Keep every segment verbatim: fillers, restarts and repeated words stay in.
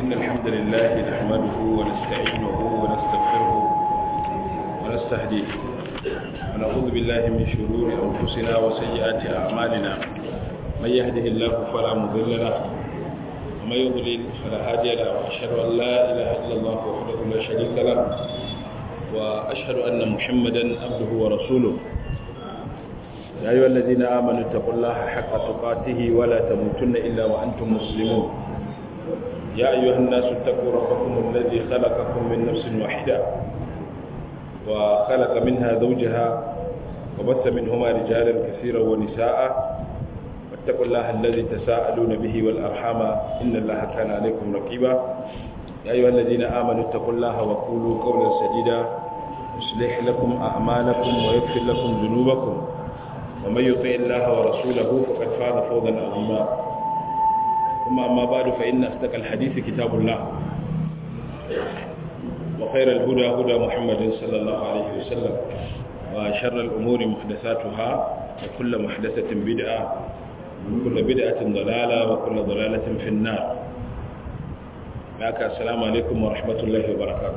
إن الحمد لله نحمده ونستعينه ونستغفره ونستهديه ونعوذ بالله من شرور أنفسنا وسيئات أعمالنا من يهده الله فلا مضل له ومن يضلل فلا هادي له وأشهد أن لا إله إلا الله وحده لا شريك له وأشهد أن محمدا عبده ورسوله يا أيها الذين آمنوا اتقوا الله حق تقاته ولا تموتن إلا وأنتم مسلمون يا أيها الناس اتقوا ربكم الذي خلقكم من نفس واحدة وخلق منها زوجها وبث منهما رجالا كثيرا ونساء واتقوا الله الذي تساءلون به والأرحام إن الله كان عليكم رقيبا يا أيها الذين آمنوا اتقوا الله وقولوا قولا سديدا يصلح لكم أعمالكم ويغفر لكم ذنوبكم ومن يطع الله ورسوله فقد فاز فوزا عظيما ثم أما بعد فإن أصدق الحديث كتاب الله وخير الهدى هدى محمد صلى الله عليه وسلم وشر الأمور محدثاتها وكل محدثة بدعة وكل بدعة ضلالة وكل ضلالة في النار. السلام عليكم ورحمة الله وبركاته.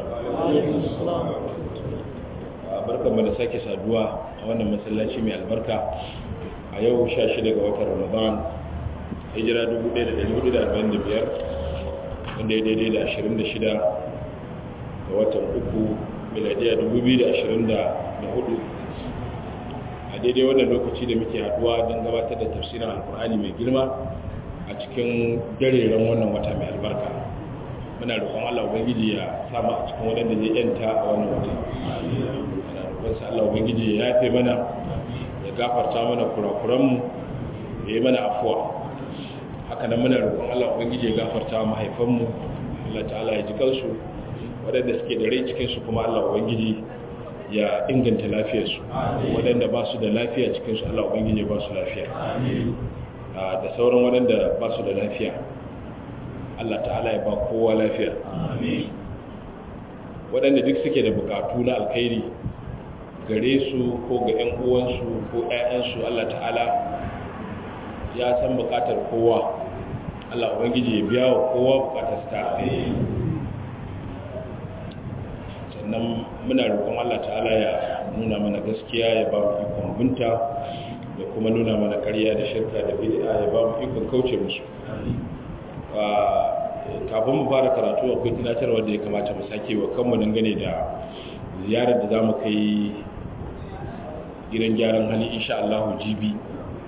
barkan mu da sake saduwa a wannan masallaci mai albarka a yau sha shida ga watan Ramadan hijira dubu ɗaya da ɗari hudu da arba'in da biyar wanda ya daidai da ashirin da shida ga watan uku miladiya dubu biyu da ashirin da hudu a daidai wannan lokaci da muke haduwa don gabatar da tafsirin alkur'ani mai girma a cikin dareren wannan wata mai albarka. Muna roƙon Allah ubangiji ya sama a cikin wadanda zai yanta a wannan wata. Wasu Allah ubangiji ya yafe mana ya gafarta mana kurakuranmu ya yi mana afuwa. Haka nan muna roƙon Allah ubangiji ya gafarta mahaifanmu Allah ta'ala ya ji kansu wadanda suke da rai cikin su kuma Allah ubangiji ya inganta lafiyarsu wadanda ba su da lafiya cikin su Allah ubangiji ya ba su lafiya da sauran wadanda ba su da lafiya Allah ta'ala ya ba kowa lafiya wadanda duk suke da bukatu na alkhairi gare su ko ga ƴan uwansu ko ƴaƴansu Allah ta'ala ya san bukatar kowa Allah ubangiji ya biya wa kowa bukatar ta sannan muna roƙon Allah ta'ala ya nuna mana gaskiya ya ba mu ikon binta da kuma nuna mana ƙarya da shirka da bid'a ya ba mu ikon kauce musu. Kafin mu fara karatu akwai tunatarwa da ya kamata mu sake wa kanmu dangane da ziyarar da za mu kai gidan gyaran hali insha Allah jibi.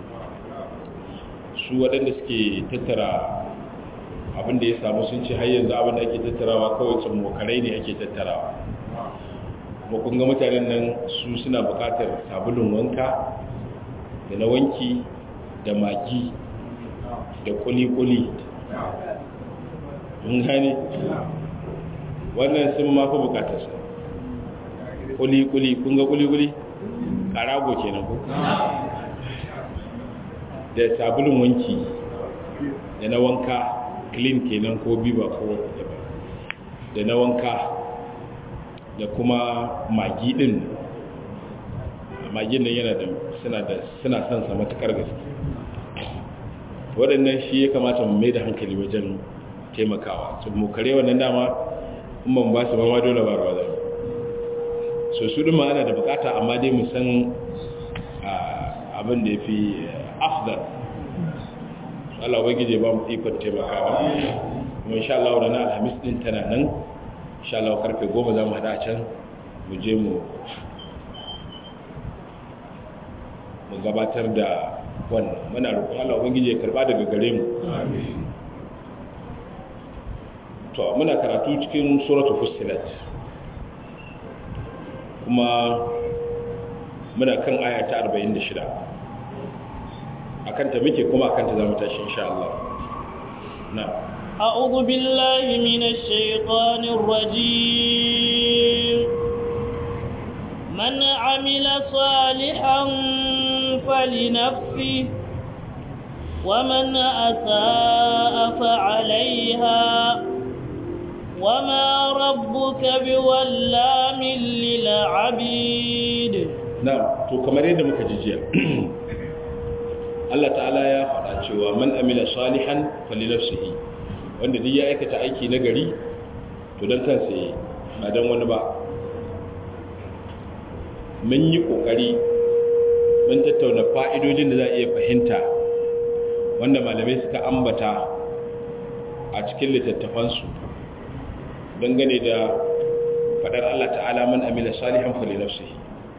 Su waɗanda suke tattara abin da ya samu sun ce har yanzu abin da ake tattarawa kawai tsammokarai ne ake tattarawa. Kuma kun ga mutanen nan su suna buƙatar sabulun wanka da na wanki da magi da kuli-kuli. Mun gane wannan sun mafi bukatarsa kuli-kuli kun ga kuli-kuli karago kenan ko da sabulun wanki da na wanka clean kenan ko biba ko da na wanka da kuma magi din magin nan yana da suna da suna son sa matukar gaske waɗannan shi ya kamata mu mai da hankali wajen taimakawa su mu kare wannan dama in ban ba su ba ma dole ba ruwa zai so su duma ana da bukata amma dai mu san abin da ya fi afdal Allah wai gije ba mu ikon taimakawa kuma insha Allah ranar alhamis din tana nan insha Allah karfe goma za mu hada a can mu je mu mu gabatar da wannan muna roƙon Allah ubangiji ya karba daga gare mu to muna karatu cikin suratul fussilat kuma muna kan aya ta arba'in da shida akan ta muke kuma akan ta zamu tashi insha Allah na a'udhu billahi minash shaitanir rajim man 'amila salihan فلنفسه ومن أساء فعليها وما ربك بظلام للعبيد. نعم تو kamar yadda muka ji jiya Allah ta'ala ya faɗa cewa man amila salihan falinafsihi wanda duk ya aikata aiki na gari to don kansa yi ba don wani ba. Mun yi ƙoƙari mun tattauna fa'idojin da za a iya fahimta wanda malamai suka ambata a cikin littattafansu dangane da faɗar Allah ta'ala man amila salihan fali nafsihi.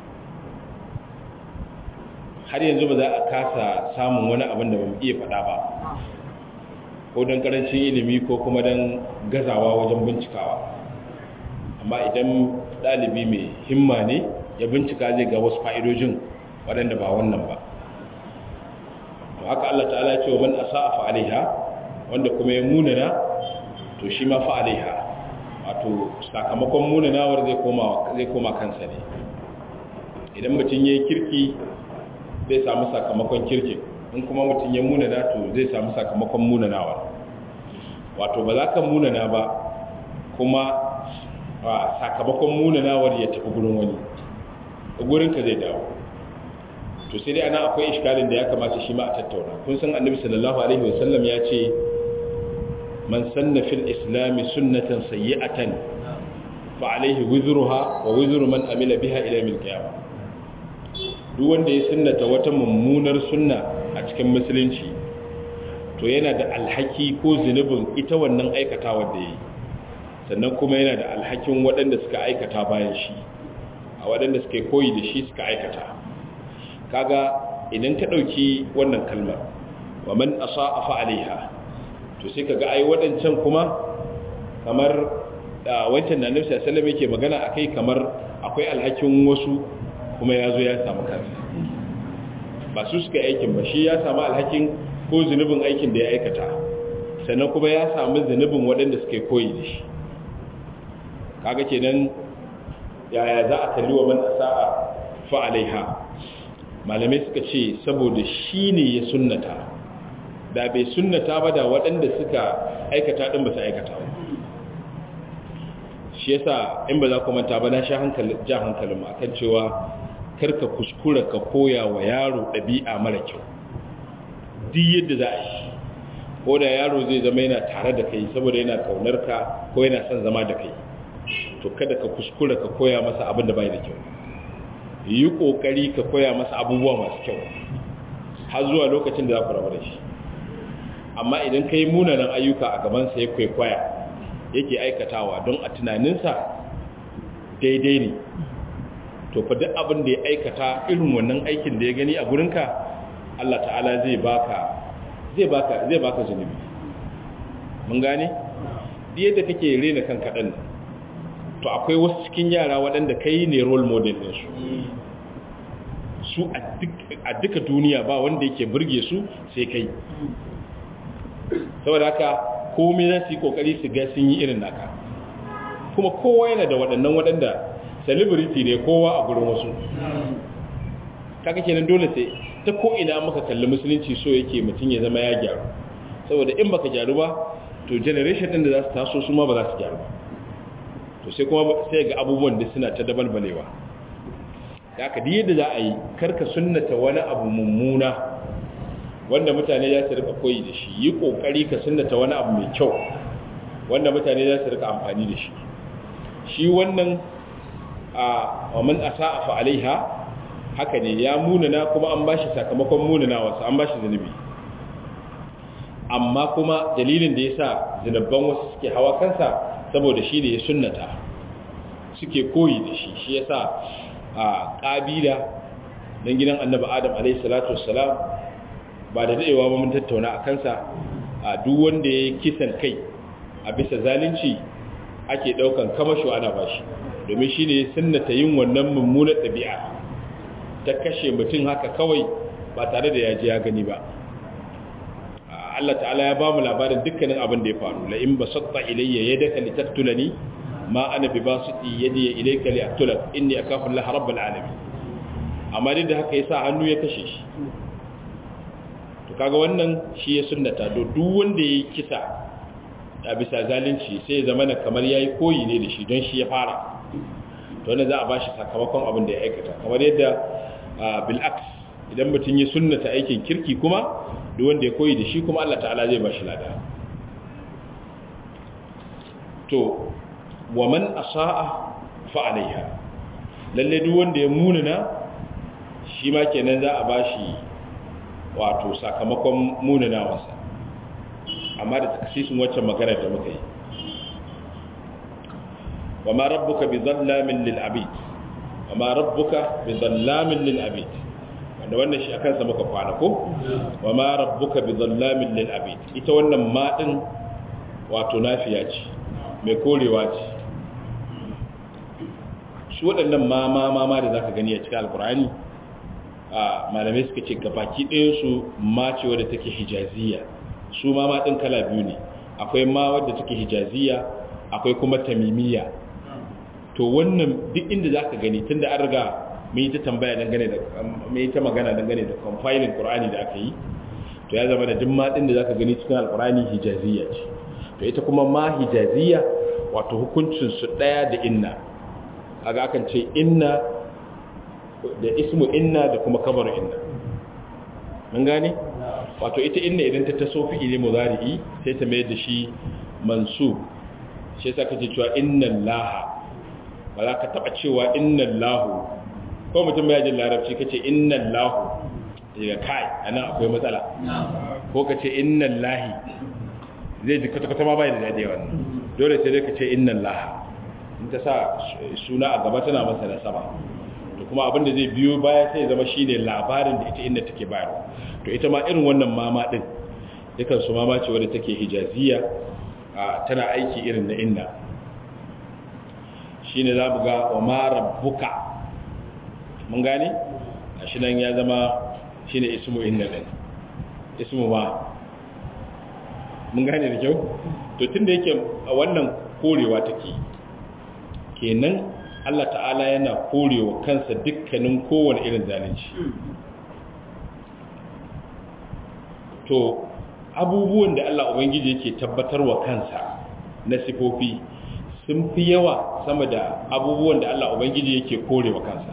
Har yanzu ba za a kasa samun wani abin da ba mu iya faɗa ba, ko don ƙarancin ilimi ko kuma don gazawa wajen bincikawa. Amma idan ɗalibi mai himma ne ya bincika zai ga wasu fa'idojin waɗanda ba wannan ba. To haka Allah ta'ala ce wa man asa'a fa alaiha, wanda kuma ya munana to shi ma fa alaiha, wato sakamakon munanawar zai koma zai koma kansa ne. Idan mutum yayi kirki zai samu sakamakon kirki, in kuma mutum ya munana to zai samu sakamakon munanawa. Wato ba za ka munana ba kuma sakamakon munanawar ya tafi gurin wani, gurinka zai dawo. To sai dai ana akwai iskalin da ya kamata shi ma a tattauna. Kun san annabi sallallahu alaihi wasallam ya ce man sanna fil islami sunnatan sayyi'atan fa alaihi wizruha wa wizru man amila biha ila yawmil qiyamah. Duk wanda ya sunnata wata mummunar sunna a cikin musulunci to yana da alhaki ko zunubin ita wannan aikatawa da yayi, sannan kuma yana da alhakin waɗanda suka aikata bayan shi, a waɗanda suka koyi da shi suka aikata. Kaga idan ka ɗauki wannan kalmar wa man asa'a fa alaiha, to sai kaga ai waɗancan kuma kamar wancan da Annabi sallallahu alaihi wasallam yake magana akai kamar akwai alhakin wasu kuma ya zo ya samu kansa, ba su suka aikin ba, shi ya samu alhakin ko zunubin aikin da ya aikata, sannan kuma ya samu zunubin waɗanda suka koyi da shi. Kaga kenan yaya za a kalli wa man asa'a fa alaiha? Malamai suka ce saboda shi ne ya sunnata, da bai sunnata ba da waɗanda suka aikata ɗin ba su aikata ba. Shi yasa in ba za ku manta ba na sha hankalin ma kan cewa karka kuskura ka koya wa yaro ɗabi'a mara kyau duk yadda za a yi, ko da yaro zai zama yana tare da kai saboda yana kaunar ka ko yana son zama da kai, to kada ka kuskura ka koya masa abin da bai da kyau. Yi kokari ka koya masa abubuwa masu kyau har zuwa lokacin da za ku rabu da shi. Amma idan ka yi munanan ayyuka a gabansa ya kwaikwaya yake aikatawa don a tunaninsa daidai ne, to fa duk abin da ya aikata irin wannan aikin da ya gani a gurinka, Allah ta'ala zai baka zai baka zai baka zunubi. Mun gane? Duk yadda kake rena kanka dan, to akwai wasu cikin yara waɗanda kai ne role model din su. Su a duka duniya ba wanda yake burge su sai kai. Saboda haka komai za su yi kokari su ga sun yi irin naka. Kuma kowa yana da waɗannan waɗanda celebrity ne kowa a gurin wasu. Kaga kenan dole sai ta ko ina muka kalli musulunci so yake mutum ya zama ya gyaru. Saboda in baka gyaru ba to generation din da za su taso su ma ba za su gyaru ba. To sai kuma sai ga abubuwan da suna ta dabalbalewa. Da aka di yadda za a yi karka sunnata wani abu mummuna wanda mutane za su rika koyi da shi, yi kokari ka sunnata wani abu mai kyau wanda mutane za su rika amfani da shi. Shi wannan a wa man asa'a fa alaiha, haka ne ya munana kuma an bashi sakamakon munanawa, an bashi zanubi. Amma kuma dalilin da yasa zanubban wasu suke hawa kansa saboda shi ne ya sunnata, suke koyi da shi. Shi yasa a ƙabila dan gidan Annabi Adam alayhi salatu wassalam, ba da dadewa ba mun tattauna a kansa, a duk wanda ya kisan kai a bisa zalunci ake daukan kamasho ana bashi, domin shine ya sunnata yin wannan mummunar ɗabi'a ta kashe mutum haka kawai ba tare da ya ji ya gani ba. Allah ta'ala ya bamu labarin dukkanin abin da ya faru. La in basatta ilayya yadaka litaktulani ma ana bibasiti yadi ilayka liaktulak inni akafu Allah rabbul alamin. Amma duk da haka yasa hannu ya kashe shi. To kaga wannan shi ya sunnata, do duk wanda yayi kisa a bisa zalunci sai ya zama kamar yayi koyi ne da shi don shi ya fara. To wannan za a bashi sakamakon abin da ya aikata. Kamar yadda bil aks, idan mutum ya sunnata aikin kirki kuma duk wanda ya koyi da shi kuma Allah ta'ala zai bashi lada. to wa man asaa fa alaiha, lalle duk wanda ya munana shi ma kenan za a bashi wato sakamakon munanawarsa, amma da takasisin waccan magana da muka yi. wa ma rabbuka bi dhallamin lil abid, wa ma rabbuka bi dhallamin lil abid, wanda wannan shi akan sa muka kwana ko wa ma rabbuka bi dhallamin lil abid, ita wannan ma din wato nafiya ce mai korewa ce. su waɗannan ma ma ma ma da zaka gani a cikin alkur'ani a malamai suka ce gabaki ɗayan su ma ce wadda take hijaziya. su ma ma din kala biyu ne, akwai ma wadda take hijaziya, akwai kuma tamimiya. to wannan duk inda zaka gani tunda an riga mun yi ta tambaya dangane da mun yi ta magana dangane da compiling Qur'ani da aka yi, to ya zama da duk ma din da zaka gani cikin alqur'ani hijaziya ce. to ita kuma ma hijaziya wato hukuncin su daya da inna. kaga akan ce inna da ismu inna da kuma kabaru inna, mun gane. wato ita inna idan ta taso fi'ili mudari'i sai ta mai da shi mansub, shi yasa kace cewa innal laha, ba za ka taba cewa innal lahu ko mutum ya ji larabci kace innal lahu daga kai anan akwai matsala, ko kace innal lahi zai ji kwata-kwata ma bai da dade wannan. dole sai dai kace innal laha, in ta sa suna a gaba tana masa da sama, to kuma abin da zai biyo baya sai zama shine labarin da ita inda take bayarwa. to ita ma irin wannan mama din dukan su mama ce wadda take hijaziya, tana aiki irin na inna. shine za mu ga wa ma rabbuka, mun gane shi nan ya zama shine ismu inna din, ismu ma, mun gane da kyau. to tunda yake wannan korewa take, kenan Allah ta'ala yana korewa kansa dukkanin kowane irin zalunci. to abubuwan da Allah Ubangiji yake tabbatarwa kansa na sifofi sun fi yawa sama da abubuwan da Allah Ubangiji yake korewa kansa.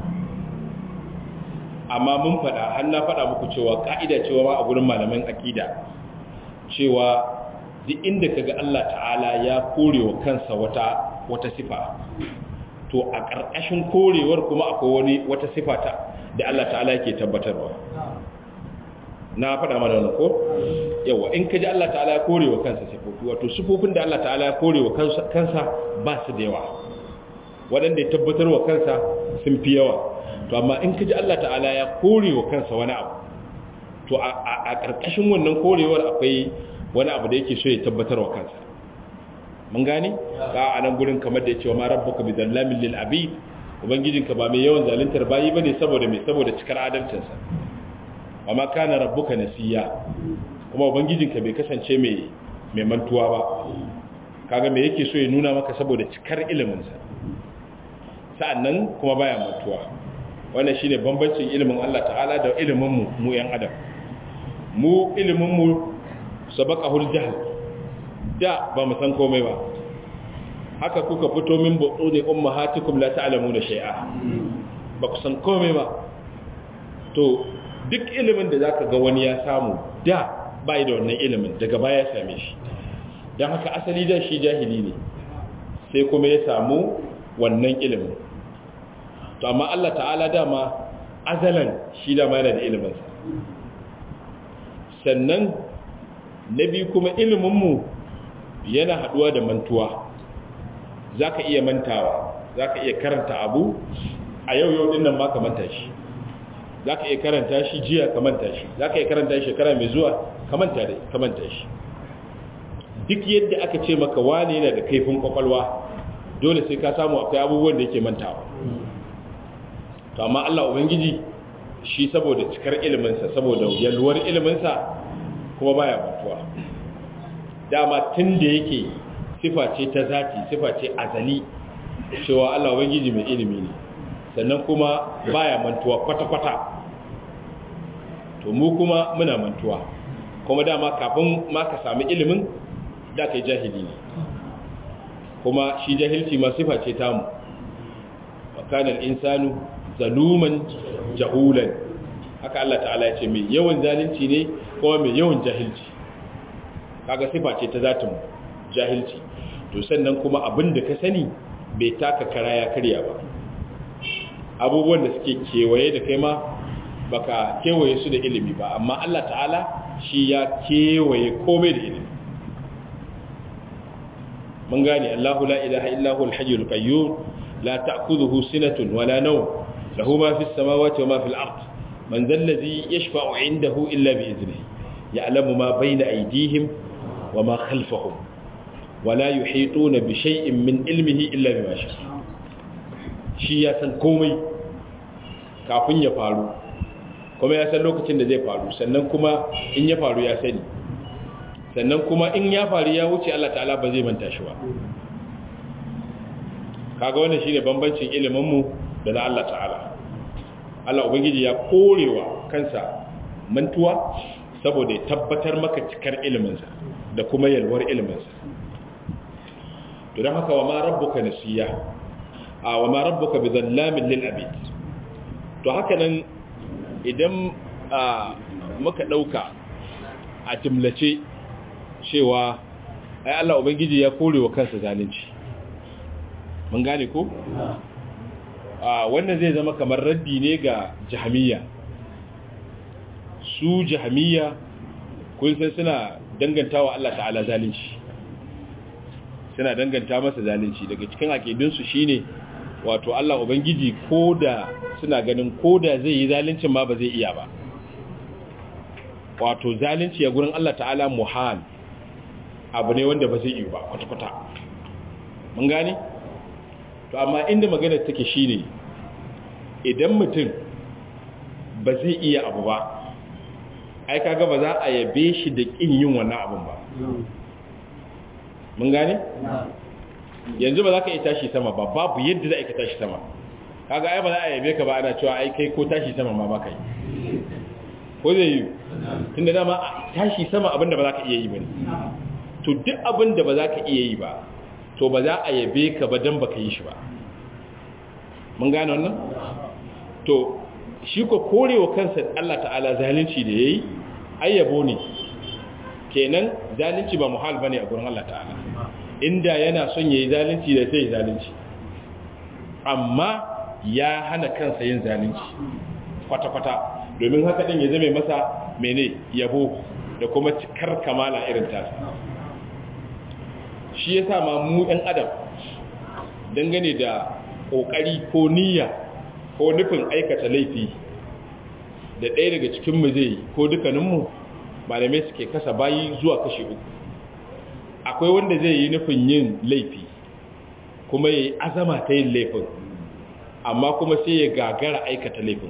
amma mun faɗa, har na faɗa muku cewa ka'ida cewa ma a gurin malaman aqida cewa duk inda kaga Allah ta'ala ya korewa kansa wata wata sifa, to a ƙarƙashin korewar kuma akwai wani wata sifa ta da Allah ta'ala yake tabbatarwa. na faɗa mana wannan ko yawa, in kaji Allah ta'ala ya korewa kansa sifofi, wato sifofin da Allah ta'ala ya korewa kansa ba su da yawa, waɗanda ya tabbatarwa kansa sun fi yawa. to amma in kaji Allah ta'ala ya korewa kansa wani abu, to a ƙarƙashin wannan korewar akwai wani abu da yake so ya tabbatarwa kansa. mun gane ka a nan gurin kamar da ya ce wa ma rabbuka bi zallamin lil abid, ubangijinka ba mai yawan zaluntar bayi bane saboda mai saboda cikar adalcinsa. wa ma kana rabbuka nasiya, kuma ubangijinka bai kasance mai mai mantuwa ba. kaga me yake so ya nuna maka saboda cikar ilimin sa, sa'annan kuma baya mantuwa. wannan shine bambancin ilimin Allah ta'ala da ilimin mu mu yan adam. mu ilimin mu sabaqahul jahl, da ba mu san komai ba, haka kuka fito min buɗe ummahatikum la ta'lamuna shay'a, ba ku san komai ba. to duk ilimin da zaka ga wani ya samu da bai da wannan ilimin, daga baya ya same shi. dan haka asali da shi jahili ne, sai kuma ya samu wannan ilimin. to amma Allah ta'ala dama azalan shi da ma yana da ilimin sa. sannan nabi kuma ilimin mu yana haduwa da mantuwa. zaka iya mantawa, zaka iya karanta abu a yau yau din nan ma ka manta shi, zaka iya karanta shi jiya ka manta shi, zaka iya karanta shi shekara mai zuwa ka manta dai ka manta shi. duk yadda aka ce maka wane yana da kaifin kwakwalwa, dole sai ka samu akwai abubuwan da yake mantawa. to amma Allah ubangiji shi saboda cikar ilimin sa, saboda yalwar ilimin sa, kuma baya mantuwa. dama tun da yake sifa ce ta zati, sifa ce azali, cewa Allah ubangiji mai ilimi ne, sannan kuma baya mantuwa kwata-kwata. to mu kuma muna mantuwa, kuma dama kafin ma ka sami ilimin da kai jahili ne, kuma shi jahilci ma sifa ce tamu. wa kana al-insanu zaluman jahulan, haka Allah ta'ala ya ce mai yawan zalunci ne kuma mai yawan jahilci. kaga sifa ce ta zatin jahilci. to to sannan kuma abin da ka sani bai taka kara ya karya ba, abubuwan da suke kewaye da kai ma baka kewaye su da ilimi ba, amma Allah ta'ala shi ya kewaye komai da ilimi. mun gane Allahu la ilaha illa huwal hayyul qayyum la ta'khudhuhu sinatun wala nawm lahu ma fis samawati wa ma fil ard man dhal ladhi yashfa'u 'indahu illa bi idhnihi ya'lamu ma bayna aydihim wa ma khalfahum wa la yuhituna bi shay'in min ilmihi illa bima sha'a. Shi ya san komai kafin ya faru, kuma ya san lokacin da zai faru, sannan kuma in ya faru ya sani, sannan kuma in ya faru ya wuce Allah ta'ala ba zai manta shi ba. Kaga wannan shine bambancin ilimin mu da na Allah ta'ala. Allah ubangiji ya korewa kansa mantuwa saboda ya tabbatar maka cikar iliminsa da kuma yalwar iliminsa. To dan haka wa ma rabbuka nasiya a wa ma rabbuka bizallamin lil abid. To haka nan idan muka dauka a jimlace cewa ai Allah ubangiji ya korewa kansa zalunci, mun gane ko? a wannan zai zama kamar raddi ne ga jahamiya. Su jahamiya kun san suna dangantawa Allah ta'ala zalunci, suna danganta masa zalunci. Daga cikin akidunsu shine wato Allah ubangiji koda suna ganin koda zai yi zaluncin ma ba zai iya ba, wato zalunci a gurin Allah ta'ala muhal, abu ne wanda ba zai yi ba kwata-kwata. Mun gane? To amma inda maganar take shine idan mutum ba zai iya abu ba, ai kaga ba za a yabe shi da kin yin wannan abun ba. Mun gane? Yanzu ba za ka iya tashi sama ba, babu yadda za ka tashi sama. Kaga ai ba za a yabe ka ba ana cewa ai kai ko tashi sama ma ba kai. Ko zai yi? Tunda dama tashi sama abinda ba za ka iya yi bane. To duk abinda ba za ka iya yi ba, to ba za a yabe ka ba dan baka yi shi ba. Mun gane wannan? To shi ko korewa kansa Allah ta'ala zalunci da yayi ayyabo ne. Kenan zalunci ba muhal bane a gurin Allah ta'ala. Inda yana son yayi zalunci da sai zalunci, amma ya hana kansa yin zalunci kwata-kwata, domin haka din ya zame masa mene yabo da kuma cikar kamala irin tasa. Shi yasa ma mu ɗan adam dangane da ƙoƙari ko niyya ko nufin aikata laifi da ɗaya daga cikinmu zai ko dukkaninmu, malamai suke kasa bayi zuwa kashe uku. Akwai wanda zai yi nufin yin laifi kuma ya yi azama ta yin laifin, amma kuma sai ya gagara aikata laifin.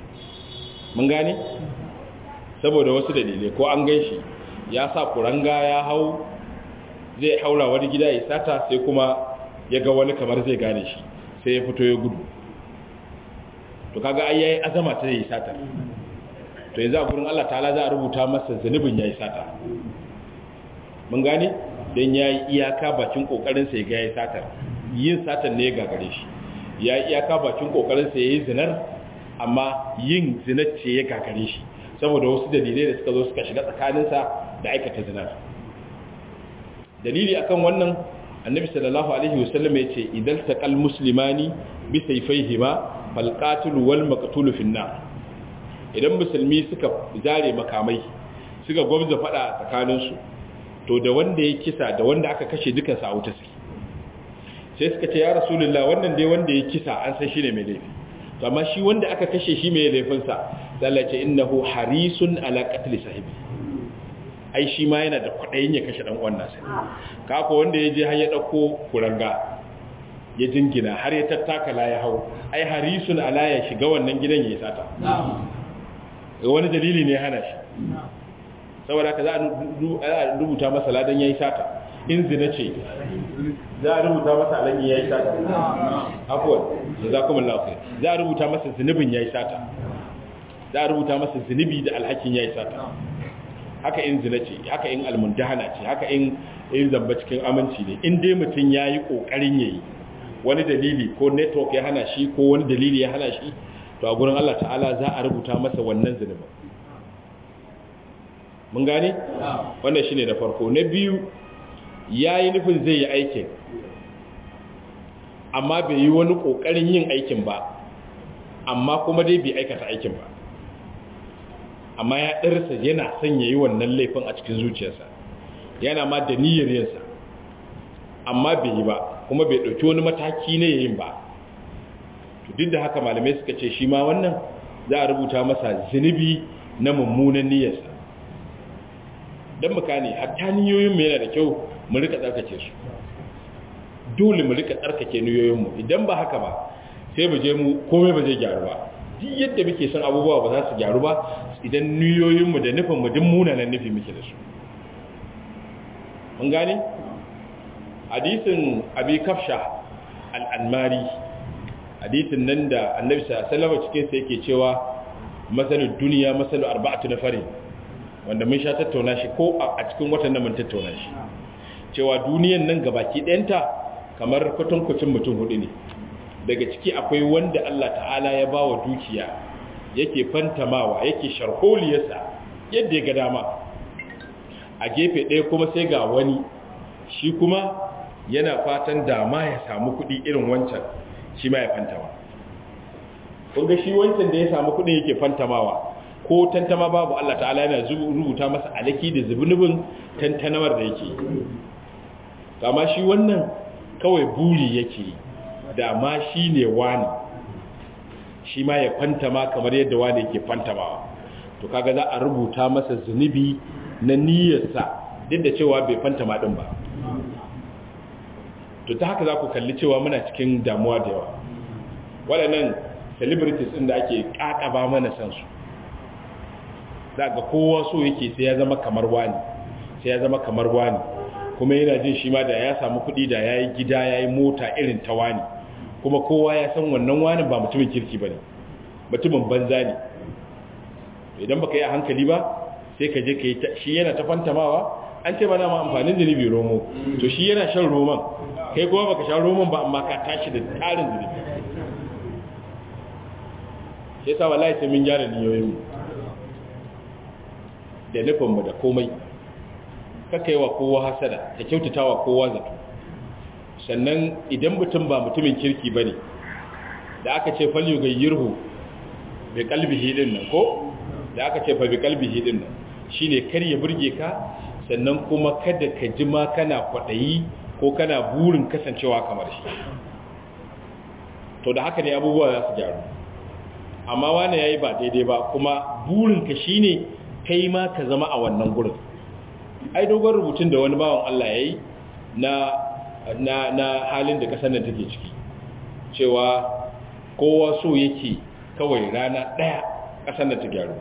Mun gane? Saboda wasu dalilai, ko an gan shi ya sa kuranga ya hau zai haura wani gida ya sata, sai kuma ya ga wani kamar zai gane shi sai ya fito ya gudu. To kaga ai yayi azama ta yi sata, to yanzu a gurin Allah ta'ala za a rubuta masa zanubin yayi sata. Mun gane? Dan yayi iyaka bakin kokarin sa ya ga yayi satar. Yin satar ne ya gagare shi. Yayi iyaka bakin kokarin sa yayi zinar, amma yin zinar ce ya gagare shi saboda wasu dalilai da suka zo suka shiga tsakaninsa da aikata zinar. Dalili akan wannan, annabi sallallahu alaihi wasallam ya ce idan taqal muslimani bi sayfayhima fal qatil wal maqtul fi an-nar. Idan musulmi suka zare makamai suka gwabza fada tsakanin su, to da wanda ya kisa da wanda aka kashe dukan sa a wuta suke. Sai suka ce ya rasulullah, wannan dai wanda ya kisa an san shi ne mai laifi, to amma shi wanda aka kashe shi mai laifin sa, Allah ya ce innahu harisun ala qatl sahibi. Ai shi ma yana da kwaɗayin ya kashe ɗan'uwan nasa. Kako wanda ya je har ya ɗauko kuranga ya jingina har ya tattakala ya hau, ai harisun ala ya shiga wannan gidan ya yi sata. Ga wani dalili ne hana shi. Saboda ka za a rubuta masa ladan ya yi sata. In zina ce, za a rubuta masa alaƙi ya yi sata. Afuwan, da za kuma lafiya. Za a rubuta masa zunubin ya yi sata. Za a rubuta masa zunubi da alhakin ya yi sata. Haka in zina ce, haka in almundahana ce, haka in in zamba cikin aminci ne. In dai mutum ya yi ƙoƙarin ya yi wani dalili ko network ya hana shi ko wani dalili ya hana shi, to a gurin Allah ta'ala za a rubuta masa wannan zunubin. Mun gane? Wannan shi ne da farko. Na biyu, ya yi nufin zai yi aikin amma bai yi wani ƙoƙarin yin aikin ba, amma kuma dai bai aikata aikin ba, amma ya ɗarsa yana son ya yi wannan laifin a cikin zuciyarsa, yana ma da niyyar yinsa, amma bai yi ba kuma bai ɗauki wani mataki na yin ba. Duk da haka malamai suka ce shi ma wannan za a rubuta masa zunubi na mummunan niyyarsa. Don muka ne hatta niyoyinmu yana da kyau mu rika tsarkake su, dole mu rika tsarkake niyoyinmu, idan ba haka ba sai mu je mu komai ba zai gyaru ba. Duk yadda muke son abubuwa ba za su gyaru ba idan niyoyinmu da nufinmu duk munanan nufi muke da su. Mun gane? Hadisin Abi Kafsha al-Anmari, hadisin nan da Annabi sallallahu alaihi wasallam cikin sa yake cewa masalud dunya masalu arba'atu nafarin, wanda mun sha tattauna shi ko a cikin watan nan mun tattauna shi, cewa duniyan nan gabaki ɗayanta kamar kwatankwacin mutum hudu ne. Daga ciki akwai wanda Allah ta'ala ya bawa dukiya yake fantamawa yake sharholiyarsa yadda ya ga dama, a gefe ɗaya kuma sai ga wani shi kuma yana fatan dama ya samu kuɗi irin wancan shi ma ya fantama. Kunga shi wancan da ya samu kuɗi yake fantamawa ko tantama babu, Allah ta'ala yana rubuta masa alaki da zubunubin tantanawar da yake. Kama shi wannan kawai buri yake da ma shi ne wani, shi ma ya fantama kamar yadda wani yake fantamawa. To kaga za a rubuta masa zunubi na niyyarsa duk da cewa bai fantama din ba. To ta haka za ku kalli cewa muna cikin damuwa da yawa. Waɗannan celebrities ɗin da ake ƙaƙaba mana san su, za ga kowa so yake sai ya zama kamar wani, sai ya zama kamar wani, kuma yana jin shi ma da ya samu kuɗi da ya yi gida ya yi mota irin ta wani, kuma kowa ya san wannan wani ba mutumin kirki ba ne, mutumin banza ne. Idan baka yi a hankali ba sai ka je ka yi shi yana ta fantamawa, an ce mana ma amfanin zunubi romo, to shi yana shan roman, kai kuma baka sha roman ba amma ka tashi da tarin zunubi. Sai sa wallahi sai mun gyara niyoyinmu da nufinmu da komai, kaka yi wa kowa hasada, ka kyautata wa kowa zato. Sannan idan mutum ba mutumin kirki ba ne, da aka ce fal yugayyirhu bi qalbihi din nan ko da aka ce fa bi qalbihi din nan shine kar ya burge ka, sannan kuma kada ka ji ma kana kwadayi ko kana burin kasancewa kamar shi. To da haka ne abubuwa za su gyaru. Amma wani yayi ba daidai ba kuma burin ka shine kai ma ka zama a wannan gurin. Ai dogon rubutun da wani bawan Allah yayi na na na halin da kasar nan take ciki, cewa kowa so yake kawai rana daya kasar nan ta gyaru,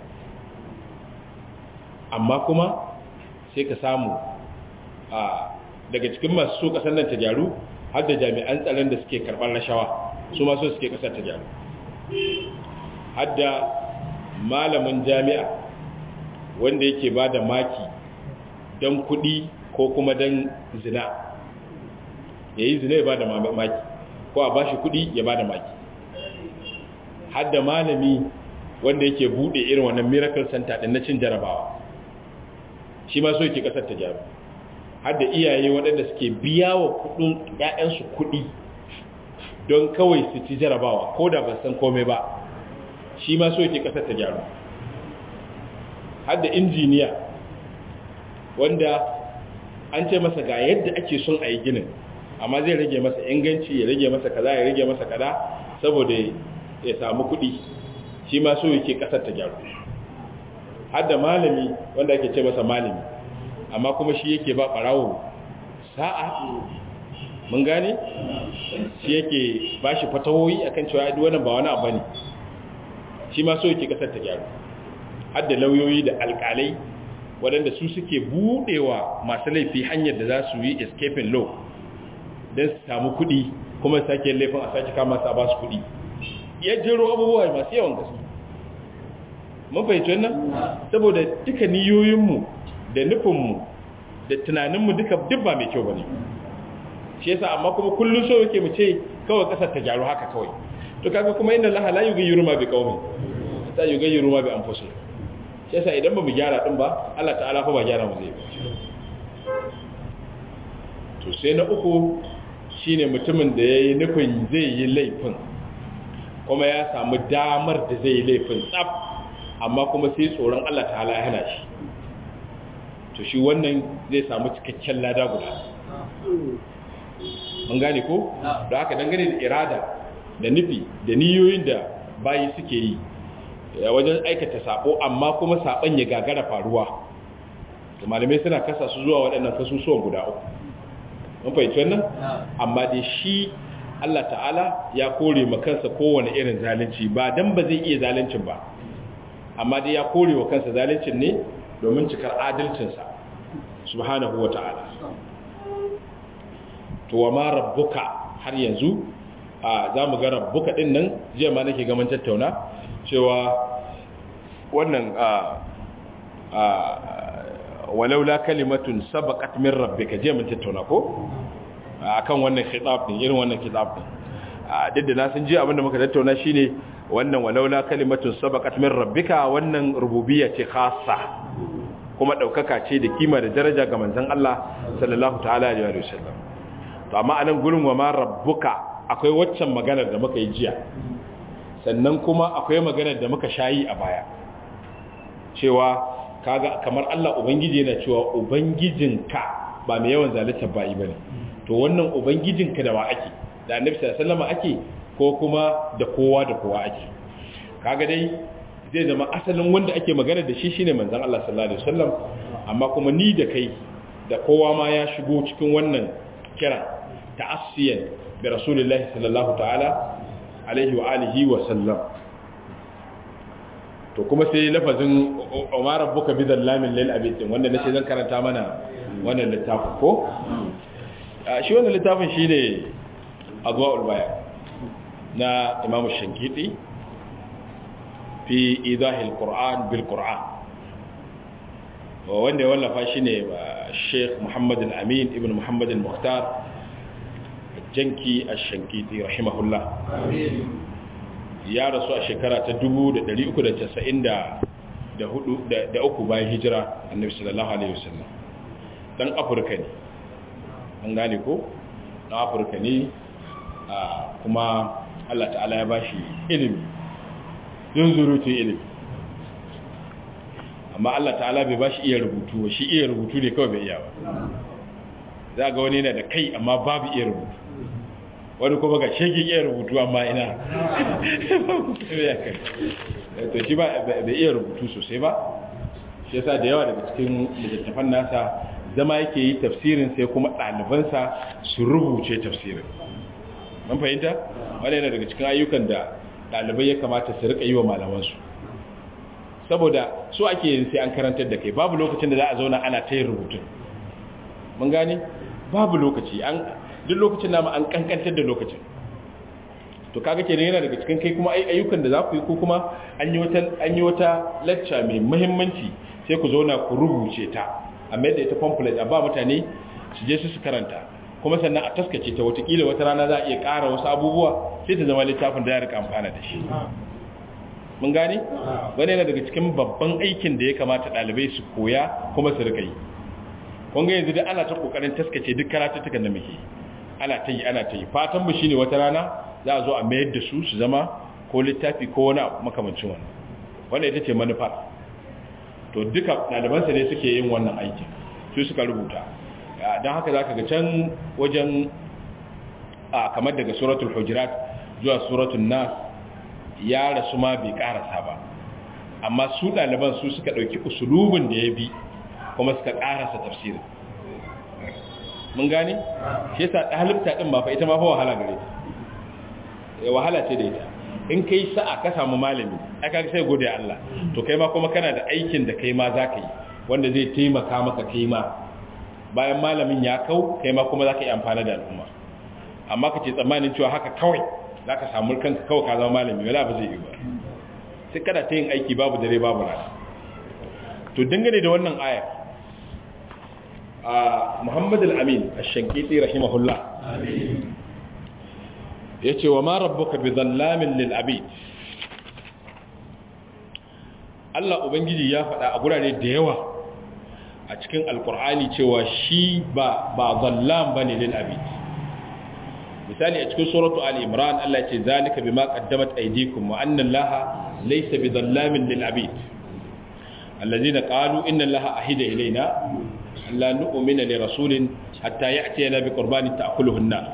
amma kuma sai ka samu a daga cikin masu so kasar nan ta gyaru har da jami'an tsaron da suke karɓar rashawa, su ma so suke kasar ta gyaru, har da malamin jami'a wanda yake ba da maki don kuɗi ko kuma don zina, ya yi zina ya ba da maki ko a ba shi kuɗi ya ba da maki, har da malami wanda yake buɗe irin wannan miracle center ɗin na cin jarabawa, shi ma so yake ƙasar ta gyaru, har da iyaye waɗanda suke biya wa kuɗin ‘ya'yansu kuɗi don kawai su ci jarabawa ko da ba san komai ba, shi ma so yake ƙasar ta gyaru, har da injiniya wanda an ce masa ga yadda ake son a yi ginin, amma zai rage masa inganci, ya rage masa kaza, ya rage masa kaza saboda ya samu kuɗi, shi ma so yake ƙasar ta gyaru, har da malami wanda ake ce masa malami, amma kuma shi yake ba ɓarawo sa'a, mun gane, shi yake ba shi fatawoyi akan cewa ya wannan ba wani abu ne, shi ma so yake ƙasar ta gyaru, har da lauyoyi da alƙalai waɗanda su suke buɗewa masu laifi hanyar da za su yi escaping law don su samu kuɗi kuma sake laifin a sake kama su a ba su kuɗi. Ya jero abubuwa masu yawan gaske. Mun fahimci wannan? Saboda duka niyoyinmu da nufinmu da tunaninmu duka duk ba mai kyau ba ne. Shi yasa amma kuma kullum so yake mu ce kawai ƙasar ta gyaru haka kawai. To kaga kuma inda Allah la yughayyiru ma bi qaumin, ta yughayyiru ma bi anfusihim. Shi yasa idan ba mu gyara din ba, Allah ta'ala fa ba gyara mu zai. to sai na uku shine mutumin da yayi nufin zai yi laifin kuma ya samu damar da zai yi laifin tsaf amma kuma sai tsoron Allah ta'ala ya hana shi to shi wannan zai samu cikakken lada guda mun gane ko da haka dangane da irada da nufi da niyoyin da bayi suke yi wajen aikata sabo amma kuma saban ya gagara faruwa to malamai suna kasa su zuwa waɗannan kasusuwan guda uku mun fahimci wannan amma dai shi Allah ta'ala ya kore ma kansa kowane irin zalunci ba dan ba zai iya zaluncin ba amma dai ya kore wa kansa zaluncin ne domin cikar adalcinsa subhanahu wa ta'ala to wa ma rabbuka har yanzu a za mu ga rabbuka din nan jiya ma nake gaman tattauna cewa wannan a a walaula kalimatun sabaqat min rabbika jiya mun tattauna ko akan wannan khitab din irin wannan khitab din duk da na san jiya abinda muka tattauna shine wannan walaula kalimatun sabaqat min rabbika wannan rububiyya ce khassa kuma daukaka ce da kima da daraja ga manzon Allah sallallahu ta'ala alaihi wasallam to amma anan gurin wa ma rabbuka akwai waccan maganar da muka yi jiya sannan kuma akwai maganar da muka shayi a baya cewa kaga kamar Allah ubangiji yana cewa ubangijinka ba mai yawan zalunta bayi bane to wannan ubangijinka da wa ake da annabi sallallahu alaihi wasallam ake ko kuma da kowa da kowa ake kaga dai zai zama asalin wanda ake magana da shi shine manzon Allah sallallahu alaihi wasallam amma kuma ni da kai da kowa ma ya shigo cikin wannan kira ta'assiyan bi rasulillahi sallallahu ta'ala alaihi wa alihi wa sallam to kuma sai lafazin umar rabbuka bi dhallamin lil abid wanda nace zan karanta mana wannan littafin ko shi wannan littafin shine adwa'ul bayan na imam shankiti fi idahil qur'an bil qur'an wanda ya wallafa shine Sheikh Muhammad al-Amin ibn Muhammad al-Mukhtar janki ash-shankiti rahimahullah amin ya rasu a shekara ta dubu da ɗari uku da casa'in da uku bayan hijira annabi sallallahu alaihi wasallam dan afirka ne an gane ko dan afirka ne kuma Allah ta'ala ya bashi ilimi zunzurutun ilimi amma Allah ta'ala bai bashi iya rubutu shi iya rubutu ne kawai bai iya ba za ga wani yana da kai amma babu iya rubutu wani kuma ga shege iya rubutu amma ina to shi ba bai iya rubutu sosai ba shi yasa da yawa daga cikin littattafan nasa zama yake yi tafsirin sai kuma ɗalibansa su rubuce tafsirin mun fahimta wani yana daga cikin ayyukan da ɗalibai ya kamata su rika yi wa malamansu saboda su ake yin sai an karantar da kai babu lokacin da za a zauna ana ta yin rubutun mun gane babu lokaci an duk lokacin namu an kankantar da lokacin to kaga kenan yana daga cikin kai kuma ayyukan da za ku yi ko kuma an yi wata an yi wata lecture mai muhimmanci sai ku zauna ku rubuce ta amma da ita pamphlet a ba mutane su je su su karanta kuma sannan a taskace ta watakila wata rana za a iya ƙara wasu abubuwa sai ta zama littafin da ya rika amfana da shi mun gane wani yana daga cikin babban aikin da ya kamata ɗalibai su koya kuma su rika yi kun ga yanzu da ana ta kokarin taskace duk karatuttukan da muke ana ta yi ana ta yi fatan mu shine wata rana za a zo a mayar da su su zama ko littafi ko wani makamancin wannan wanda ita ce manufa to duka ɗalibansa ne suke yin wannan aiki su suka rubuta don haka za ka ga can wajen a kamar daga suratul hujurat zuwa suratul nas ya rasu ma bai karasa ba amma su ɗaliban su suka ɗauki usulubin da ya bi kuma suka karasa tafsirin mun gane shi yasa ɗalibta ɗin ba fa ita ma fa wahala gare ta wahala ce da ita in kai sa'a ka samu malami aka sai gode Allah to kai ma kuma kana da aikin da kai ma za ka yi wanda zai taimaka maka kai ma bayan malamin ya kau kai ma kuma za ka yi amfana da al'umma amma ka ce tsammanin cewa haka kawai za ka samu kanka kawai ka zama malami wala ba zai yi ba sai kada ta yin aiki babu dare babu rana to dangane da wannan aya a Muhammad al-Amin ash-Shankiti rahimahullah yace wa ma rabbuka bi dhallamin lil abid Allah ubangiji ya faɗa a gurare da yawa a cikin alkur'ani cewa shi ba ba zallam bane lil abid. Misali a cikin suratu Ali Imran Allah ce zalika bima qaddamat aydikum wa anna Allaha laysa bizallamin lil abid. Allazina qalu inna Allaha ahida ilayna alla nu'mina li rasulin hatta ya'tiyana bi qurbanin ta'kuluhu an-nar.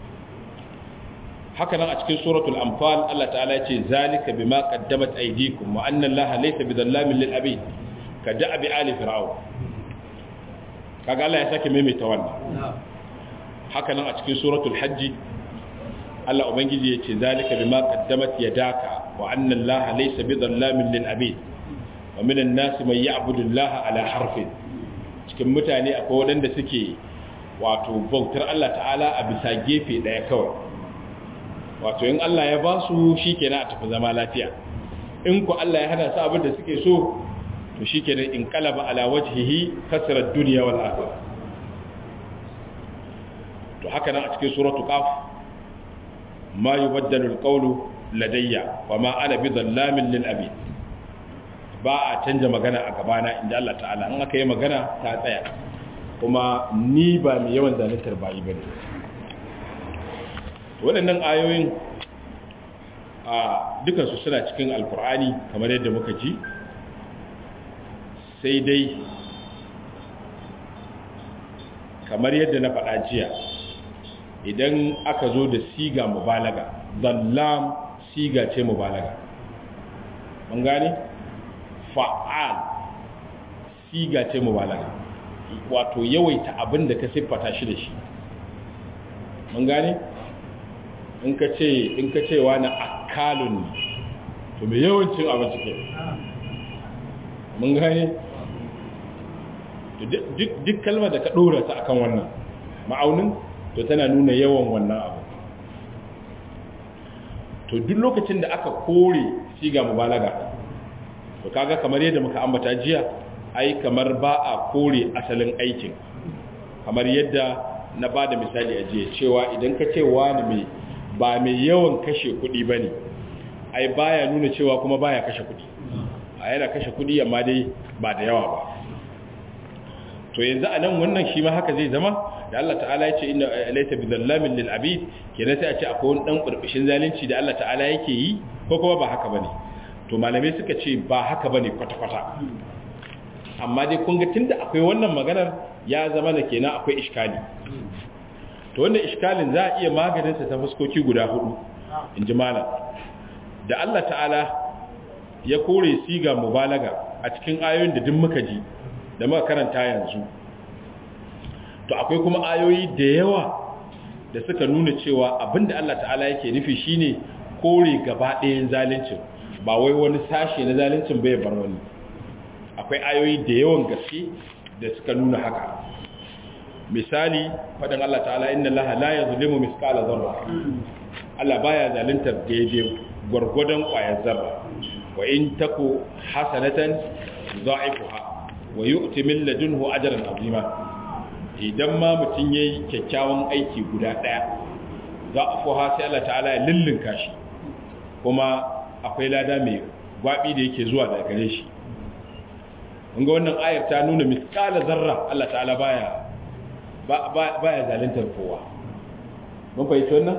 Haka nan a cikin suratul Anfal Allah ta'ala ya ce zalika bima qaddamat aydikum wa anna Allaha laysa bizallamin lil abid. Kada abi ali fir'aun. Kaga Allah ya sake maimaita wannan. Haka nan a cikin suratul hajji Allah ubangiji yace zalika bima qaddamat yadaka wa anna allaha laysa bidhallamin lil abid wa minan nasi man ya'budu allaha ala harfin. Cikin mutane akwai wadanda suke wato bautar Allah ta'ala a bisa gefe daya kawai, wato in Allah ya ba su shikenan a tafi zama lafiya, in ku Allah ya hada su abin da suke so to shikenan in qalaba ala wajhihi kasra ad-dunya wal akhirah. To haka nan a cikin suratu qaf ma yubaddalu alqawlu ladayya wa ma ana bidhallamin lil abid. Ba a canja magana a gabana inda Allah ta'ala, in aka yi magana ta tsaya, kuma ni ba mai yawan zaluntar bayi bane. Waɗannan ayoyin a dukan su suna cikin alqur'ani kamar yadda muka ji, sai dai kamar yadda na faɗa jiya, idan aka zo da siga mubalaga, zallam siga ce mubalaga, mun gane? Fa'al siga ce mubalaga, wato yawaita abin da ka siffata shi da shi, mun gane? in ka ce in ka ce wani akalun to me yawancin abinci ke, mun gane? duk kalmar da ka ɗora ta akan wannan ma'aunin to tana nuna yawan wannan abu. To duk lokacin da aka kore siga mubalaga, to kaga kamar yadda muka ambata jiya, ai kamar ba a kore asalin aikin, kamar yadda na bada misali a jiya cewa idan ka ce wani mai ba mai yawan kashe kuɗi bane, ai baya nuna cewa kuma baya kashe kuɗi, a yana kashe kuɗi amma dai ba da yawa ba. To yanzu a nan wannan shi ma haka zai zama da Allah ta'ala ya ce inna laysa bizallamin lil abid, kenan sai a ce akwai wani dan burbushin zalunci da Allah ta'ala yake yi, ko kuma ba haka bane. To malamai suka ce ba haka bane kwata kwata, amma dai kun ga tunda akwai wannan maganar ya zama da kenan akwai iskali. To wannan iskalin za a iya maganin sa ta fuskoki guda hudu inji malam. Da Allah ta'ala ya kore siga mubalaga a cikin ayoyin da duk muka ji da muka karanta yanzu, to akwai kuma ayoyi da yawa da suka nuna cewa abinda Allah ta'ala yake nufi shine kore gaba ɗayan zalincin, ba wai wani sashe na zalincin bai bar wani. Akwai ayoyi da yawan gaske da suka nuna haka. Misali faɗin Allah ta'ala inna Allah la yuzlimu mithqala dharra, Allah baya zaluntar daidai gwargwadon ƙwayar zarra. Wa in taku hasanatan dha'ifuha wa yu'ti min ladunhu ajran azima. Idan ma mutun yayi kyakkyawan aiki guda daya, za a fuha sai Allah ta'ala ya lullunka shi, kuma akwai lada mai gwabi da yake zuwa daga gare shi. Kun ga wannan ayar ta nuna misqala zarra Allah ta'ala baya baya zaluntar kowa. Mun fahimci wannan?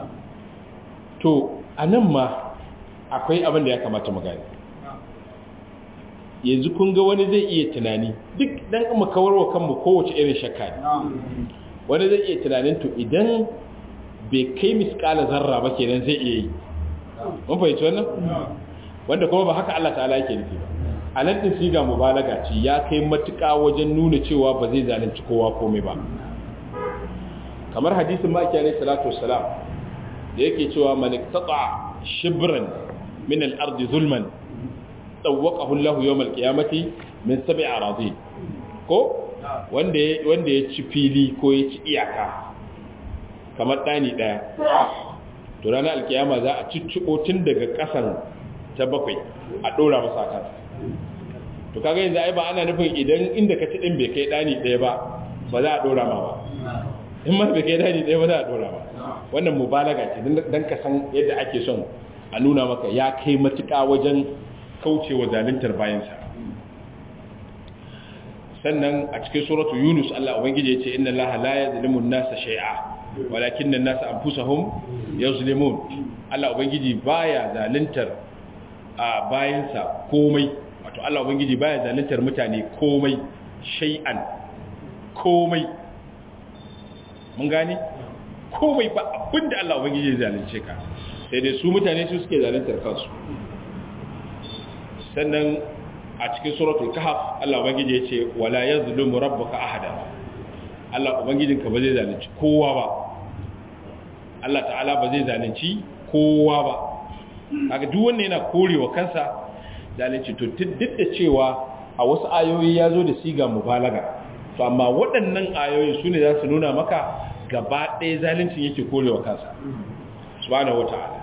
To anan ma akwai abin da ya kamata mu gane. Yanzu kun ga wani zai iya tunani, duk dan mu kawarwa kanmu kowace irin shakka ne. Wani zai iya tunanin to idan bai kai misqala zarra ba kenan zai iya yi. Mun fahimci wannan? Wanda kuma ba haka Allah ta'ala yake nufi ba. Anan din siga mubalaga ce, ya kai matuƙa wajen nuna cewa ba zai zalunci kowa komai ba. Kamar hadisin Maki alaihi salatu wassalam da yake cewa man iqtata shibran min al-ardi zulman tsawwaqahu Allah yawm al-qiyamati min sab'i aradin. Ko wanda wanda ya ci fili ko ya ci iyaka kamar dani daya, to ranar alkiyama za a ciccibo tun daga kasan ta bakwai a dora masa kansa. To kaga yanzu ai ba ana nufin idan inda ka ci din bai kai dani daya ba ba za a dora ma ba, in ma bai kai dani daya ba za a dora ma. Wannan mubalaga ce dan ka san yadda ake son a nuna maka ya kai matuƙa wajen kaucewa zaluntar bayansa. sannan a cikin suratu Yunus Allah ubangiji ya ce inna Allaha la yuzlimu an-nasa shay'a walakinna an-nasa anfusahum yuzlimun. Allah ubangiji baya zaluntar a bayansa komai, wato Allah ubangiji baya zaluntar mutane komai, shay'an komai, mun gane komai ba abinda Allah ubangiji ya zalunce ka, sai dai su mutane su suke zaluntar kansu. Sannan a cikin suratul kahf Allah ubangiji ya ce wala yazlumu rabbuka ahada. Allah ubangijinka ba zai zalunci kowa ba, Allah ta'ala ba zai zalunci kowa ba. Kaga duk wanda yana korewa kansa zalunci, to duk da cewa a wasu ayoyi ya zo da siga mubalaga, to amma waɗannan ayoyi su ne za su nuna maka gaba ɗaya zaluncin yake korewa kansa subhanahu wata'ala.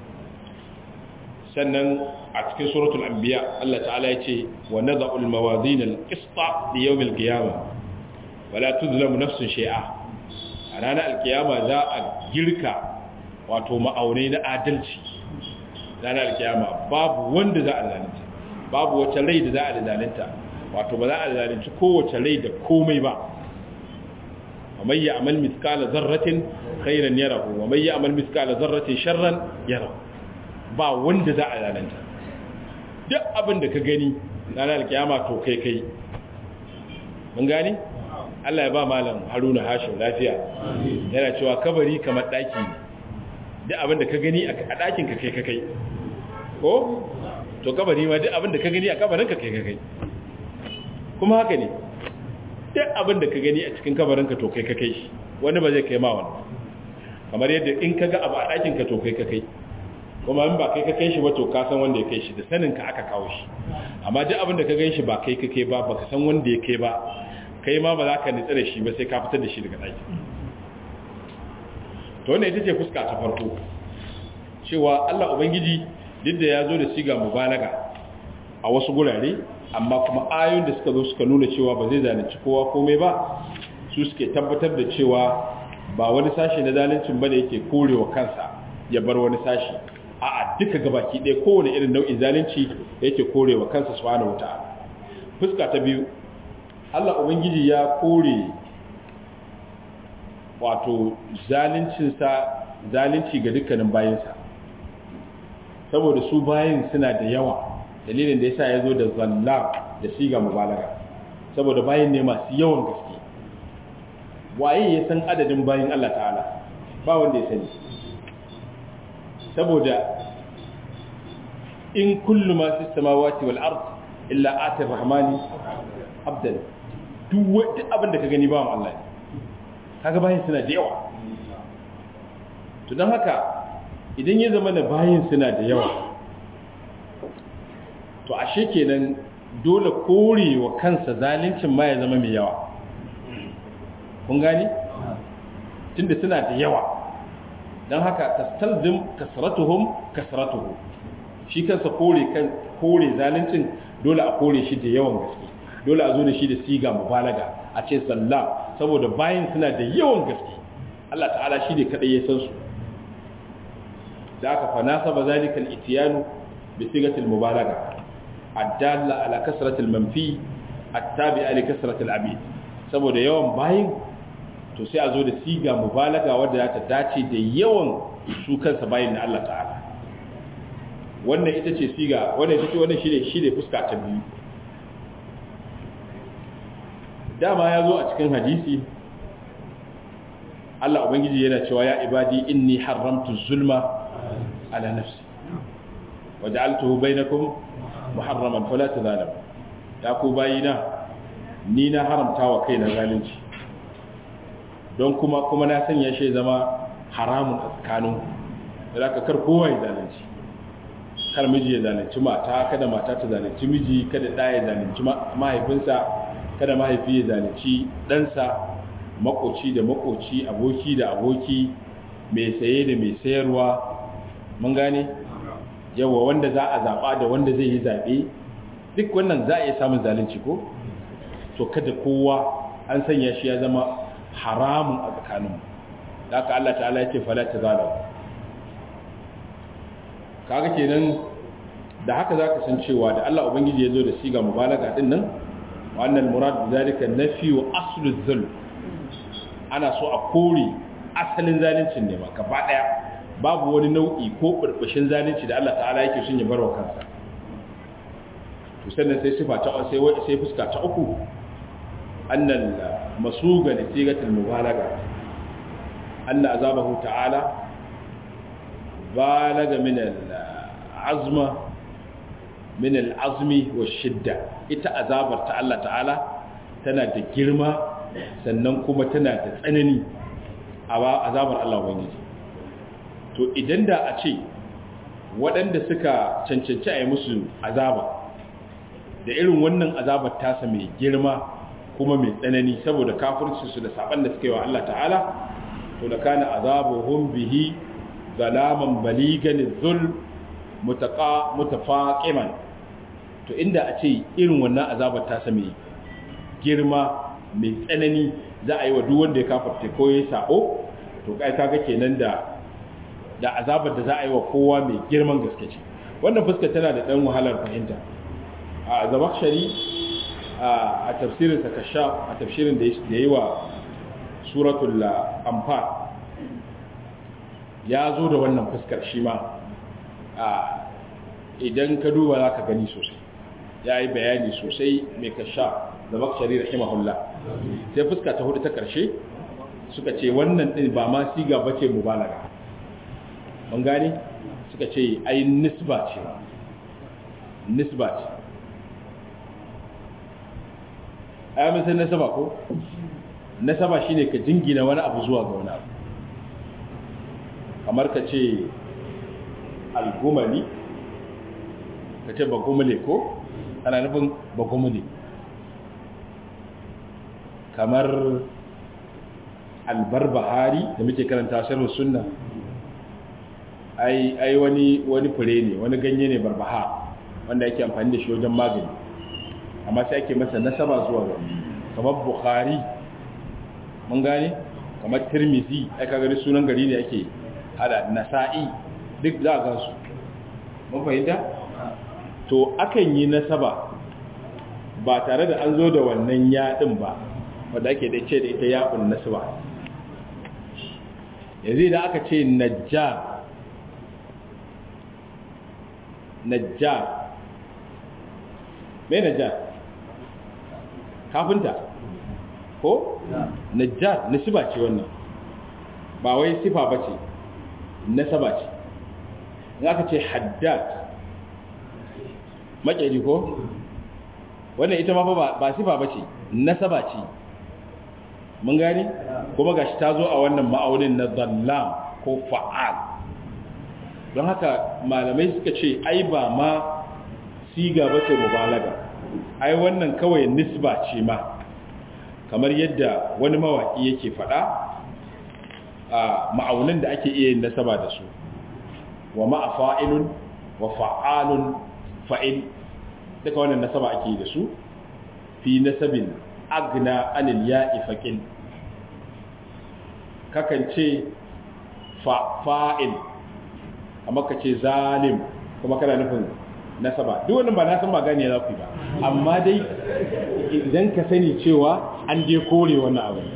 Sannan a cikin suratul anbiya Allah ta'ala ya ce wa nadha'u al-mawazin al-qista li yawm al-qiyamah wa la tuzlamu nafsun shay'a. A ranar al-qiyama za a girka wato ma'aunai na adalci. Ranar al-qiyama babu wanda za a zalunta, babu wata rai da za a zalunta, wato ba za a zalunci kowace rai da komai ba. wa man ya'mal mithqala dharratin khairan yarahu wa man ya'mal mithqala dharratin sharran yarahu. Ba wanda za a zalunta, duk abin da ka gani ranar kiyama to kai kai. Mun gani? Allah ya ba malam Haruna Hashim lafiya, yana cewa kabari kamar daki ne, duk abin da ka gani a dakin ka kai ka kai, ko to kabari ma duk abin da ka gani a kabarin ka kai ka kai, kuma haka ne, duk abin da ka gani a cikin kabarin ka to kai ka kai shi, wani ba zai kai ma wannan. Kamar yadda in ka ga abu a dakin ka to kai ka kai, kuma in ba kai ka kai shi ba to ka san wanda ya kai shi, da sanin ka aka kawo shi. Amma duk abin da ka gan shi ba kai ka kai ba, baka san wanda ya kai ba, kai ma ba za ka nitsa da shi ba sai ka fitar da shi daga ɗaki. To wannan ita ce fuska ta farko, cewa Allah Ubangiji duk da ya zo da siga mubalaga a wasu gurare, amma kuma ayoyin da suka zo suka nuna cewa ba zai zalunci kowa komai ba, su suke tabbatar da cewa ba wani sashi na zaluncin bane yake korewa kansa ya bar wani sashi, a'a duka gabaki ɗaya kowane irin nau'in zalunci yake korewa kansa subhanahu wata'ala. Fuska ta biyu, Allah Ubangiji ya kore wato zaluncinsa zalunci ga dukkanin bayinsa, saboda su bayin suna da yawa, dalilin da yasa ya zo da zalla da siga mubalaga, saboda bayin ne masu yawan gaske. Waye ya san adadin bayin Allah ta'ala? Ba wanda ya sani, saboda in kullu ma fi samawati wal ard illa ati rahmani abdan. Duk abin da ka gani ba mu Allah ne, kaga bayin suna da yawa. To don haka idan ya zama da bayin suna da yawa, to ashe kenan dole korewa kansa zalincin ma ya zama mai yawa. Kun gani? Tunda suna da yawa, don haka tastalzim kasratuhum kasratuhu. Shi kansa kore kan kore zalincin dole a kore shi da yawan gaske, dole a zo da shi da siga mubalaga, a ce sallah, saboda bayin suna da yawan gaske. Allah ta'ala shi ne kadai ya san su. Da aka fa nasaba zalika al-ityanu bi sigati al-mubalaga adalla ala kasrati al-manfi at-tabi'a li kasrati al-abid. Saboda yawan bayin to sai a zo da siga mubalaga wanda za ta dace da yawan su kansa bayin na Allah ta'ala. Wannan ita ce siga, wannan ita ce wannan shi ne shi ne fuska ta biyu. Dama ya zo a cikin hadisi Allah Ubangiji yana cewa ya ibadi inni haramtu zulma ala nafsi wa ja'altuhu bainakum muharraman fala tazalamu. Ya ku bayina, ni na haramta wa kaina zalunci, don kuma kuma na sanya shi zama haramun a tsakanin da ka kar kowa ya zalunci. Kar miji ya zalunci mata, kada mata ta zalunci miji, kada ɗa ya zalunci mahaifinsa, kada mahaifi ya zalunci ɗansa, makoci da makoci, aboki da aboki, mai saye da mai sayarwa. Mun gane? Yawa wanda za a zaɓa da wanda zai yi zaɓe, duk wannan za a iya samun zalunci ko? To kada kowa an sanya shi ya zama haramun a tsakaninmu. Da haka Allah ta'ala ya ce fala ta zalamu. Kaga kenan da haka za ka san cewa da Allah Ubangiji ya zo da siga mubalaga din nan, wannan murad zalika nafyu aslu zulm ana so a kore asalin zalincin ne ma gaba daya babu wani nau'i ko burbushin zalunci da Allah ta'ala yake son ya barwa kansa to sannan sai sifa ta sai sai fuska ta uku annal masuga li sigatil mubalaga anna azabahu ta'ala balaga min al-azma min al-azmi wash-shidda ita azabar ta Allah ta'ala tana da girma sannan kuma tana da tsanani a azabar Allah ubangiji to idan da a ce waɗanda suka cancanci a yi musu azaba da irin wannan azabar tasa mai girma kuma mai tsanani saboda kafircinsu da saban da suka yi wa Allah ta'ala to da kana azabuhum bihi zalaman baligan zul mutaqa mutafaqiman to inda a ce irin wannan azabar tasa mai girma mai tsanani za a yi wa duk wanda ya kafirce ko ya sabo to kai kaga kenan da da azabar da za a yi wa kowa mai girman gaske ce wannan fuska tana da dan wahalar fahimta a Zamakhshari a tafsirin sa Kashaf a tafsirin da yayi wa suratul Anfal ya zo da wannan fuskar shi ma idan ka duba zaka gani sosai yayi bayani sosai mai Kashaf Zamakhshari rahimahullah sai fuska ta hudu ta karshe suka ce wannan din ba ma siga bace mubalaga mun gane suka ce ai nisba ce nisba ce ai mun san nasaba ko nasaba shine ka jingina wani abu zuwa ga wani abu kamar ka ce al-gumali ka ce bagumale ko ana nufin bagumale kamar albarbahari da muke karanta sharh sunna ai ai wani wani fure ne wani ganye ne barbaha wanda yake amfani da shi wajen magani amma sai ake masa nasaba zuwa ga kamar bukhari mun gane kamar tirmizi ai kaga ni sunan gari ne yake hada nasa'i duk za ga su mun fahimta to akan yi nasaba ba tare da an zo da wannan ya din ba wanda ake da ce da ita ya'un nasaba yanzu da aka ce najjar najjar mai najjar kafinta ko najjar nasiba ce wannan ba wai sifa ba ce nasaba ce in aka ce haddad makeri ko wannan ita ma ba sifa ba ce nasaba ce mun gani kuma gashi ta zo a wannan ma'aunin na zallam ko fa'al don haka malamai suka ce ai ba ma siga ba ce mubalaga ai wannan kawai nisba ce ma kamar yadda wani mawaki yake faɗa a ma'aunin da ake iya yin nasaba da su wa ma'a fa'ilun wa fa'alun fa'il duka wannan nasaba ake yi da su fi nasabin agna anil ya'i faqil kakan ce fa'il amma ka ce zalim kuma kana nufin nasaba duk wannan ba na san magani za ku yi ba amma dai idan ka sani cewa an je kore wannan abu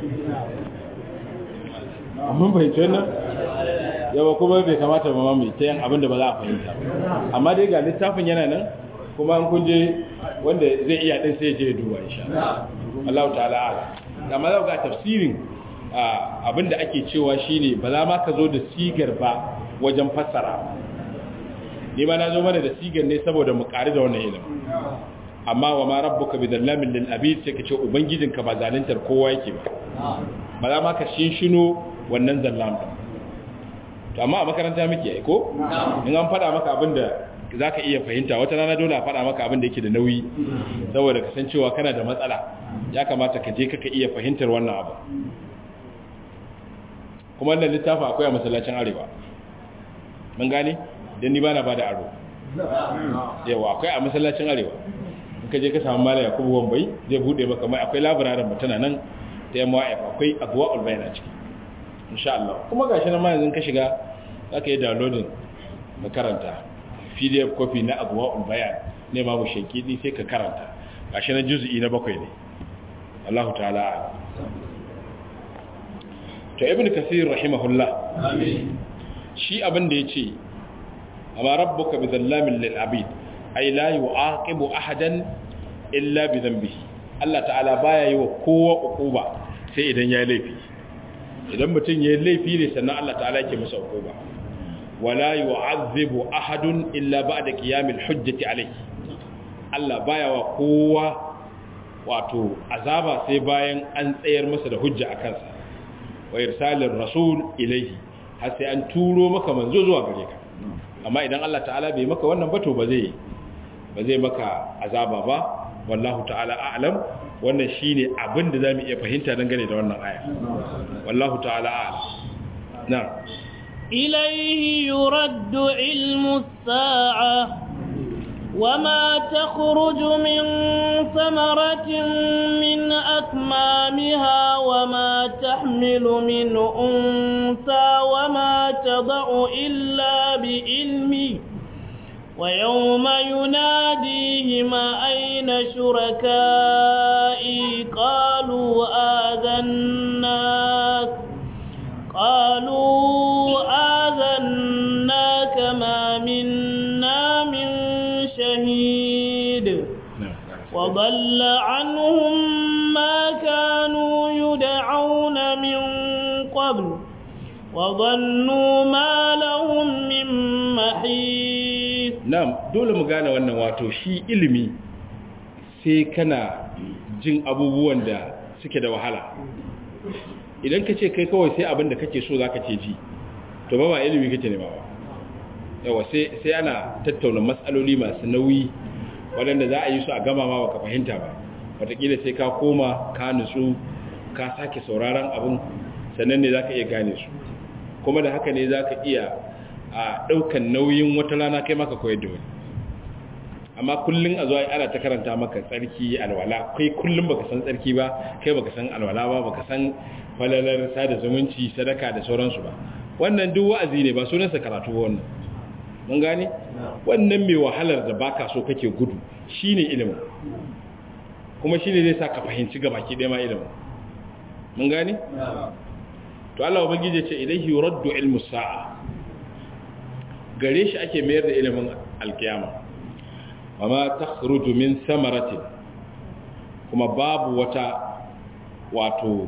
amma bai ce nan yawa kuma bai kamata ba mai ta yin abin da ba za a fahimta amma dai ga littafin yana nan kuma an kunje wanda zai iya din sai je duba insha Allah ta'ala amma za ga tafsirin abin da ake cewa shine ba za ma ka zo da sigar ba wajen fassara ni ma na zo mana da sigar ne saboda mu ƙari da wannan ilimin amma wa ma rabbuka bidallamin lil abid sai kace ubangijinka ba zaluntar kowa yake ba ba za ma ka shinshino wannan zallam ba to amma a makaranta muke ai ko in an faɗa maka abin da zaka iya fahimta wata rana dole a faɗa maka abin da yake da nauyi saboda kasancewa kana da matsala ya kamata ka je kaka iya fahimtar wannan abu kuma wannan littafin akwai a masallacin arewa mun gane don ni ba na ba da aro yawa akwai a masallacin arewa in ka je ka samu mala yakubu wambai zai bude maka mai akwai labararin mutana nan ta yamma akwai abuwa ulbayana ciki insha Allah kuma gashi nan ma yanzu ka shiga za ka yi downloading da karanta pdf copy na abuwa ulbayan ne babu shankidi sai ka karanta gashi na juz'i na bakwai ne Allahu ta'ala. To ibn kathir rahimahullah shi abin da yace amma rabbuka bizallamin lil abid ay la yu'aqibu ahadan illa bi dhanbihi. Allah ta'ala baya yi wa kowa uquba sai idan ya laifi. Idan mutum ya laifi ne sannan Allah ta'ala yake masa uquba. Wala yu'azzibu ahadun illa ba'da qiyamil hujjati alayhi. Allah baya wa kowa wato azaba sai bayan an tsayar masa da hujja a kansa. Wa irsalir rasul ilayhi, har sai an turo maka manzo zuwa gare ka. Amma idan Allah ta'ala bai maka wannan ba to ba zai ba zai maka azaba ba. Wallahu ta'ala a'lam. Wannan shine abin da zamu iya fahimta dangane da wannan aya. Wallahu ta'ala a'lam. Na'am. إليه يرد علم الساعة وما تخرج من ثمرة من أكمامها وما تحمل من أنثى وما تضع إلا بإلمه ويوم يناديهم أين شركائي قالوا آذناك قالوا آذناك ما منا من شهيد وضل عنهم ما كانوا يدعون من قبل وظنوا ما لهم من محيص. نعم dole mu gane wannan wato shi ilimi sai kana jin abubuwan da suke da wahala. Idan ka ce kai kawai sai abin da kake so za ka ce ji to ba ba ilimi kake nema ba. Yawa sai sai ana tattauna matsaloli masu nauyi waɗanda za a yi su a gama ma baka fahimta ba. Wataƙila sai ka koma ka nutsu ka sake sauraron abin sannan ne za ka iya gane su, kuma da haka ne za ka iya a ɗaukan nauyin wata rana kai maka koyar da wani. Amma kullum a zuwa ana ta karanta maka tsarki alwala, kai kullum baka san tsarki ba, kai baka san alwala ba, baka san falalar sada zumunci sadaka da sauransu ba. Wannan duk wa'azi ne ba sunansa karatu ba wannan. Mun gane? Wannan mai wahalar da baka so kake gudu shine ilimin. Kuma shine zai sa ka fahimci gabaki ɗaya ma ilimin. Mun gane? To Allah ubangiji ya ce ilaihi yuraddu ilmu sa'a. Gare shi ake mayar da ilimin alkiyama. Wama takhruju min samaratin, kuma babu wata wato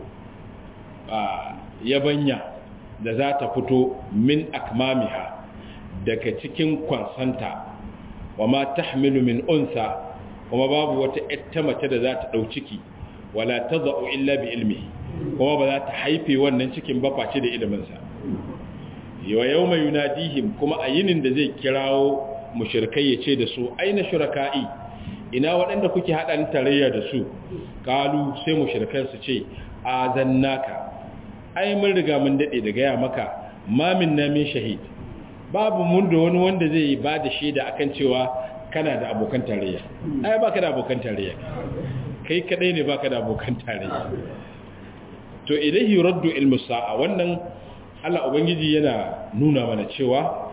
yabanya da za ta fito min akmamiha daga cikin kwansanta. Wama tahmilu min unsa, kuma babu wata ƴatta mace da za ta dau ciki, wala tadau illa bi ilmihi, kuma ba za ta haife wannan cikin ba face da ilimin sa. Wa yawma yunadihim, kuma a yinin da zai kirawo mushrikai yace da su aina shuraka'i, ina waɗanda kuke haɗa tarayya da su. Kalu, sai mushrikan su ce azannaka, ai mun riga mun dade da gaya maka ma minna min shahid, babu mun da wani wanda zai yi ba da shaida akan cewa kana da abokan tarayya. Ai baka da abokan tarayya, kai kadai ne baka da abokan tarayya. To ilahi yuraddu ilmu sa'a, wannan Allah ubangiji yana nuna mana cewa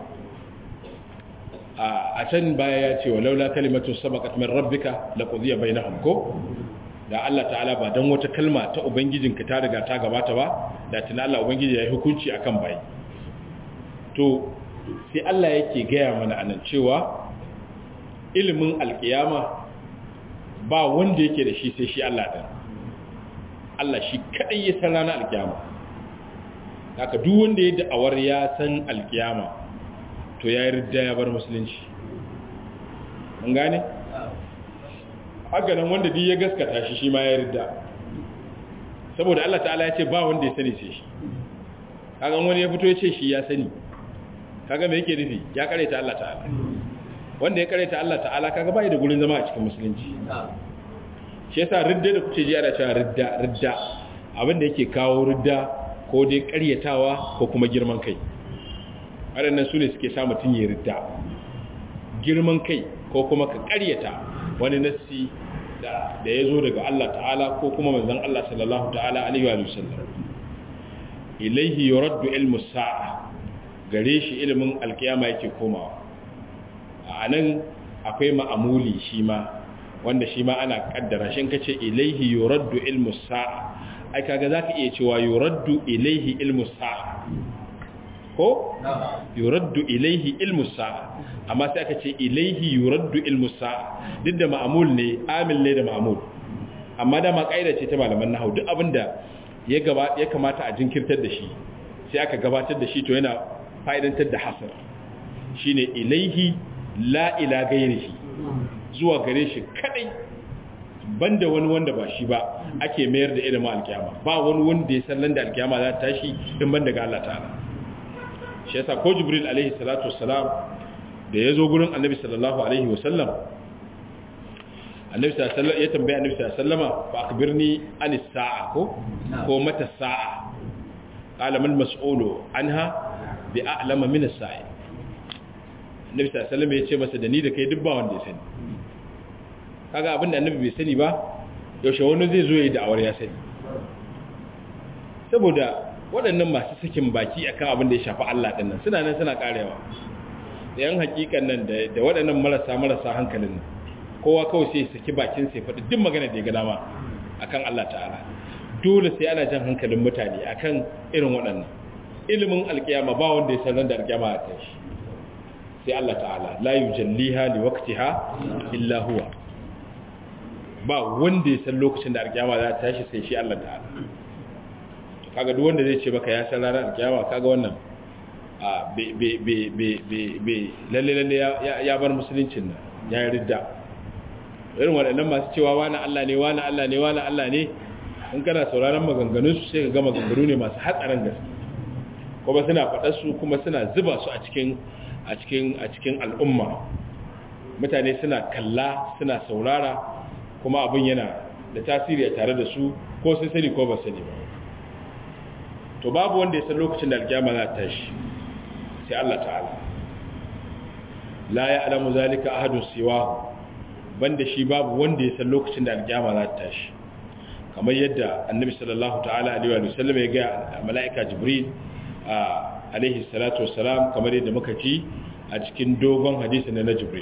a can baya ya ce wa laula kalimatu sabaqat min rabbika laqudiya bainahum, ko da Allah ta'ala ba dan wata kalma ta ubangijinka ta riga ta gabata ba da tana Allah ubangiji ya yi hukunci akan bai. To sai Allah yake gaya mana anan cewa ilimin alkiyama ba wanda yake da shi sai shi Allah din. Allah shi kadai ya san ranar alkiyama. Haka duk wanda ya da'awar ya san alkiyama to ya yarda ya bar musulunci. Mun gane? Haka nan wanda duk ya gaskata shi shi ma ya yarda. Saboda Allah ta'ala ya ce ba wanda ya sani sai shi. Kaga wani ya fito ya ce shi ya sani. Kaga me yake nufi? Ya kareta Allah ta'ala. Wanda ya kareta Allah ta'ala kaga bai da gurin zama a cikin musulunci. Shi yasa ridda da kuke ji ana cewa ridda ridda abin da yake kawo ridda ko dai karyatawa ko kuma girman kai. Waɗannan su ne suke sa mutum ya ridda. Girman kai ko kuma ka karyata wani nassi da da ya zo daga Allah ta'ala ko kuma manzon Allah sallallahu ta'ala alaihi wa sallam. Ilaihi yuraddu ilmu sa'a, gare shi ilimin alkiyama yake komawa. A nan akwai ma'amuli shi ma wanda shi ma ana kaddara shi kace ilaihi yuraddu ilmu sa'a ai kaga zaka iya cewa yuraddu ilaihi ilmu sa'a ko yuraddu ilaihi ilmu sa'a amma sai aka ce ilaihi yuraddu ilmu sa'a duk da ma'mul ne amil ne da ma'mul amma da ma kaida ce ta malaman nahwu duk abinda ya gaba ya kamata a jinkirtar da shi sai aka gabatar da shi to yana fa'idantar da hasar shine ilaihi la ila gairihi zuwa gare shi kadai banda wani wanda ba shi ba ake mayar da ilimin alkiyama ba wani wanda ya san da alkiyama za ta tashi in banda ga Allah ta'ala shi yasa ko jibril alaihi salatu wassalam da yazo gurin annabi sallallahu alaihi wasallam annabi sallallahu alaihi wasallam ya tambaya annabi sallallahu alaihi wasallama fa akhbirni anis sa'a ko ko mata sa'a qala man mas'ulu anha bi a'lama min as-sa'i annabi sallallahu alaihi wasallam ya ce masa da ni da kai duk ba wanda ya sani kaga abinda annabi bai sani ba yaushe wani zai zo yayi da'awar ya sani saboda waɗannan masu sakin baki akan abin da ya shafi Allah din nan suna nan suna karewa da yan hakikan nan da da waɗannan marasa marasa hankalin nan kowa kawai sai saki bakin sai faɗi duk magana da ya ga dama akan Allah ta'ala dole sai ana jan hankalin mutane akan irin waɗannan ilimin alkiyama ba wanda ya san da alkiyama ta shi sai Allah ta'ala la yujalliha liwaqtiha illa huwa ba wanda ya san lokacin da alkiyama za ta tashi sai shi Allah ta'ala kaga duk wanda zai ce baka ya san ranar alkiyama kaga wannan a be be be be be lalle lalle ya bar musuluncin nan ya yi ridda irin waɗannan masu cewa wani Allah ne wani Allah ne wani Allah ne in kana sauraron maganganun su sai ka ga maganganu ne masu hatsarin gaske kuma suna faɗar su kuma suna zuba su a cikin a cikin a cikin al'umma mutane suna kalla suna saurara kuma abin yana da tasiri a tare da su ko sun sani ko ba sani ba to babu wanda ya san lokacin da alkiyama za ta tashi sai Allah ta'ala la ya'lamu zalika ahadun siwa banda shi babu wanda ya san lokacin da alkiyama za ta tashi kamar yadda annabi sallallahu ta'ala alaihi wa sallam ya ga mala'ika jibril alaihi salatu wassalam kamar yadda muka ji a cikin dogon hadisi na jibril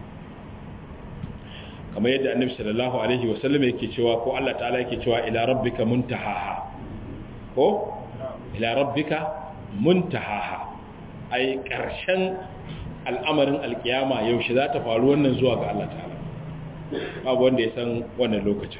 kamar yadda annabi sallallahu alaihi wasallam yake cewa ko Allah ta'ala yake cewa ila rabbika muntahaha ko ila rabbika muntahaha ai karshen al'amarin alkiyama yaushe za ta faru wannan zuwa ga Allah ta'ala babu wanda ya san wannan lokacin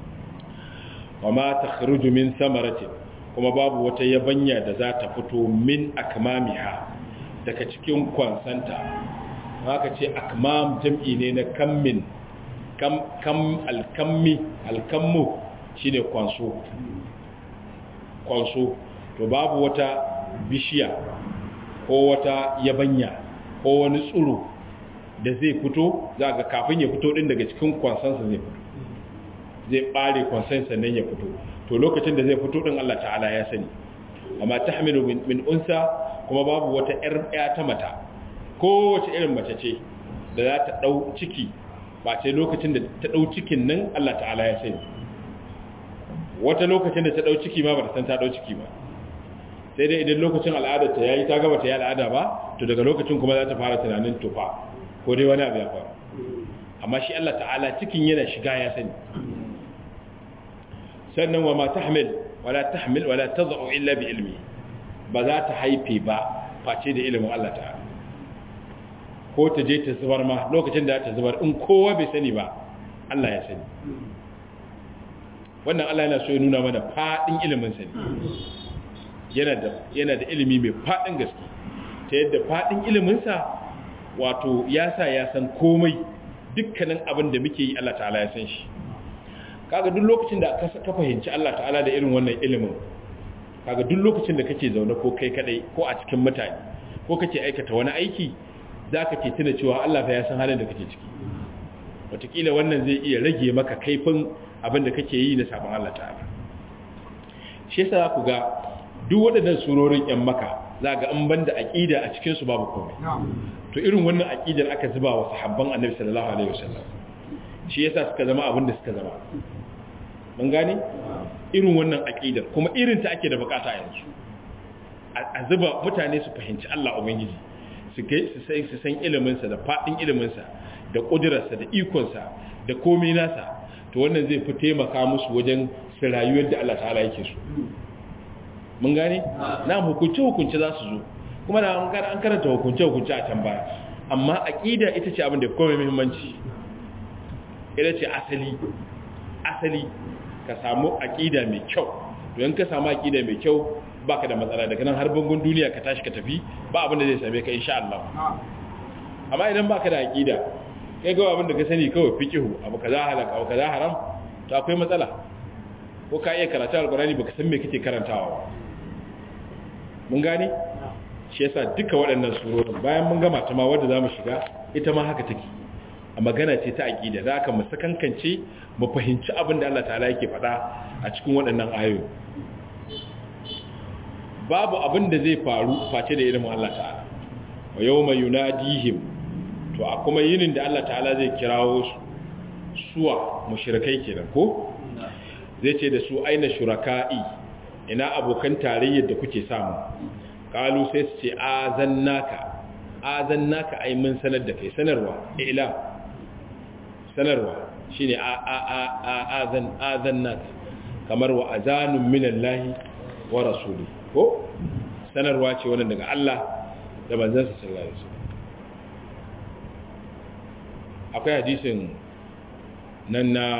wama takhruju min samaratin kuma babu wata yabanya da za ta fito min akmamiha daga cikin kwansanta haka ce akmam jam'i ne na kammin kam kam alkammi alkammu shine kwanso kwanso to babu wata bishiya ko wata yabanya ko wani tsuro da zai fito za ga kafin ya fito din daga cikin kwansansa zai fito zai bare kwansansa nan ya fito to lokacin da zai fito din Allah ta'ala ya sani amma tahmilu min, min unsa kuma babu wata ƴar ƴa ta mata ko wace irin mace ce da za ta dau ciki ba ce lokacin da ta dau cikin nan Allah ta'ala ya sani wata lokacin da ta dau ciki ma ba ta san ta dau ciki ba sai dai idan lokacin al'adar ta yayi ta gaba ta yi al'ada ba to daga lokacin kuma za ta fara tunanin tufa ko dai wani abu ya faru amma shi Allah ta'ala cikin yana shiga ya sani sannan wa ma tahmil wala tahmil wala tad'u illa bi ilmi ba za ta haife ba face da ilimin Allah ta'ala ko ta je ta zubar ma lokacin da ta zubar in kowa bai sani ba Allah ya sani wannan Allah yana so ya nuna mana fadin ilimin sa ne yana da yana da ilimi mai fadin gaske ta yadda fadin ilimin sa wato ya sa ya san komai dukkanin abin da muke yi Allah ta'ala ya san shi kaga duk lokacin da ka fahimci Allah ta'ala da irin wannan ilimin kaga duk lokacin da kake zaune ko kai kadai ko a cikin mutane ko kake aikata wani aiki zaka ke tuna cewa Allah fa ya san halin da kake ciki wataƙila wannan zai iya rage maka kaifin abin da kake yi na sabon Allah ta'ala shi yasa ku ga duk waɗannan surorin ƴan maka za ga an banda aqida a cikin su babu komai to irin wannan aqidar aka zuba wa sahabban Annabi sallallahu alaihi wasallam shi yasa suka zama abin da suka zama mun gane irin wannan aqidar kuma irin ta ake da bukata yanzu a zuba mutane su fahimci Allah ubangiji su kai su sai su san ilimin sa da fadin ilimin sa da kudirarsa da ikon sa da komai nasa to wannan zai fi taimaka musu wajen su rayuwar da Allah ta'ala yake so mun gane na hukunce hukunce za su zo kuma da an karanta hukunce hukunce a can baya amma aqida ita ce abin da komai muhimmanci ita ce asali asali ka samu aqida mai kyau to in ka samu aqida mai kyau baka da matsala daga nan har bangon duniya ka tashi ka tafi ba abin da zai same ka insha Allah amma idan baka da aqida kai ga abin da ka sani kawai fiqhu abu kaza halaka abu kaza haram to akwai matsala ko ka iya karatu alqur'ani baka san me kake karantawa mun gane shi yasa duka waɗannan surorin bayan mun gama ta ma wanda zamu shiga ita ma haka take a magana ce ta aqida da aka mu sakankance mu fahimci abin da Allah ta'ala yake faɗa a cikin waɗannan ayoyi babu abin da zai faru face da ilimin Allah ta'ala wa yawma yunadihim to a kuma yinin da Allah ta'ala zai kirawo su suwa mushrikai kenan ko zai ce da su aina shuraka'i ina abokan tarayyar da kuke samu kalu sai su ce azannaka azannaka ai mun sanar da kai sanarwa ila sanarwa shine a a a azan azannaka kamar wa azanun minallahi wa rasuli ko sanarwa ce wannan daga Allah da manzon sa sallallahu alaihi wasallam akwai hadisin nan na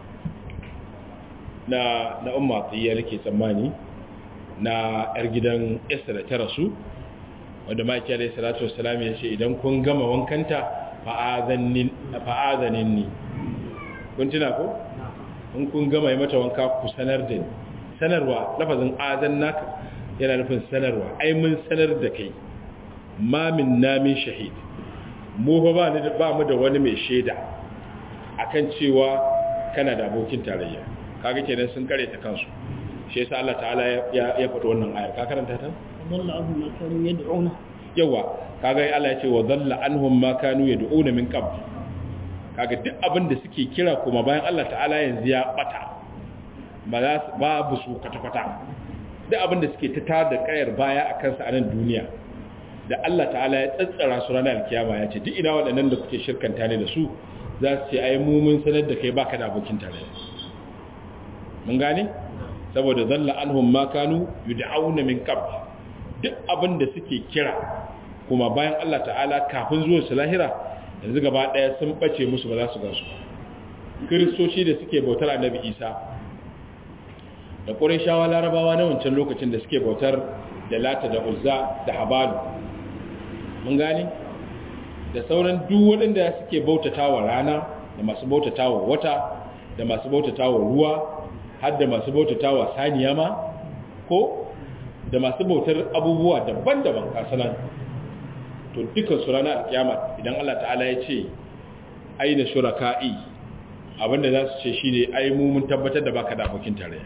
na na umma tsiya nake tsammani na yar gidan Esther da ta rasu wanda maki alayhi salatu wassalam ya ce idan kun gama wankanta fa'azanin fa'azaninni kun tuna ko in kun gama yi mata wanka ku sanar da ni sanarwa lafazin azannaka yana nufin sanarwa ai mun sanar da kai ma min namin shahid mu fa ba ni ba mu da wani mai shaida akan cewa kana da abokin tarayya kaga kenan sun kare ta kansu shi yasa Allah ta'ala ya ya faɗi wannan ayar ka karanta ta dalla anhum ma kanu yad'una yawa kaga Allah ya ce wa dalla anhum ma kanu yad'una min qabl kaga duk abin da suke kira kuma bayan Allah ta'ala yanzu ya bata ba za babu su kwata-kwata duk abin da suke ta tada kayar baya akan sa a nan duniya da Allah ta'ala ya tsatsara su ranar alkiyama ya ce duk ina waɗannan da kuke shirkanta ne da su za su ce ai mu mun sanar da kai baka da abokin tarayya mun gane saboda zalla anhum ma kanu yud'auna min qabl duk abin da suke kira kuma bayan Allah ta'ala kafin zuwa su lahira yanzu gaba daya sun bace musu ba za su gansu kristoci da suke bautar annabi Isa da qurayshawa larabawa na wancan lokacin da suke bautar da lata da uzza da habalu mun gane da sauran duk waɗanda suke bautatawa rana da masu bautatawa wata da masu bautatawa ruwa har da masu bautatawa saniya ma ko da masu bautar abubuwa daban-daban kasanan to dukkan su ranar alkiyama idan Allah ta'ala ya ce aina shuraka'i abinda za su ce shine ai mu mun tabbatar da baka da abokin tarayya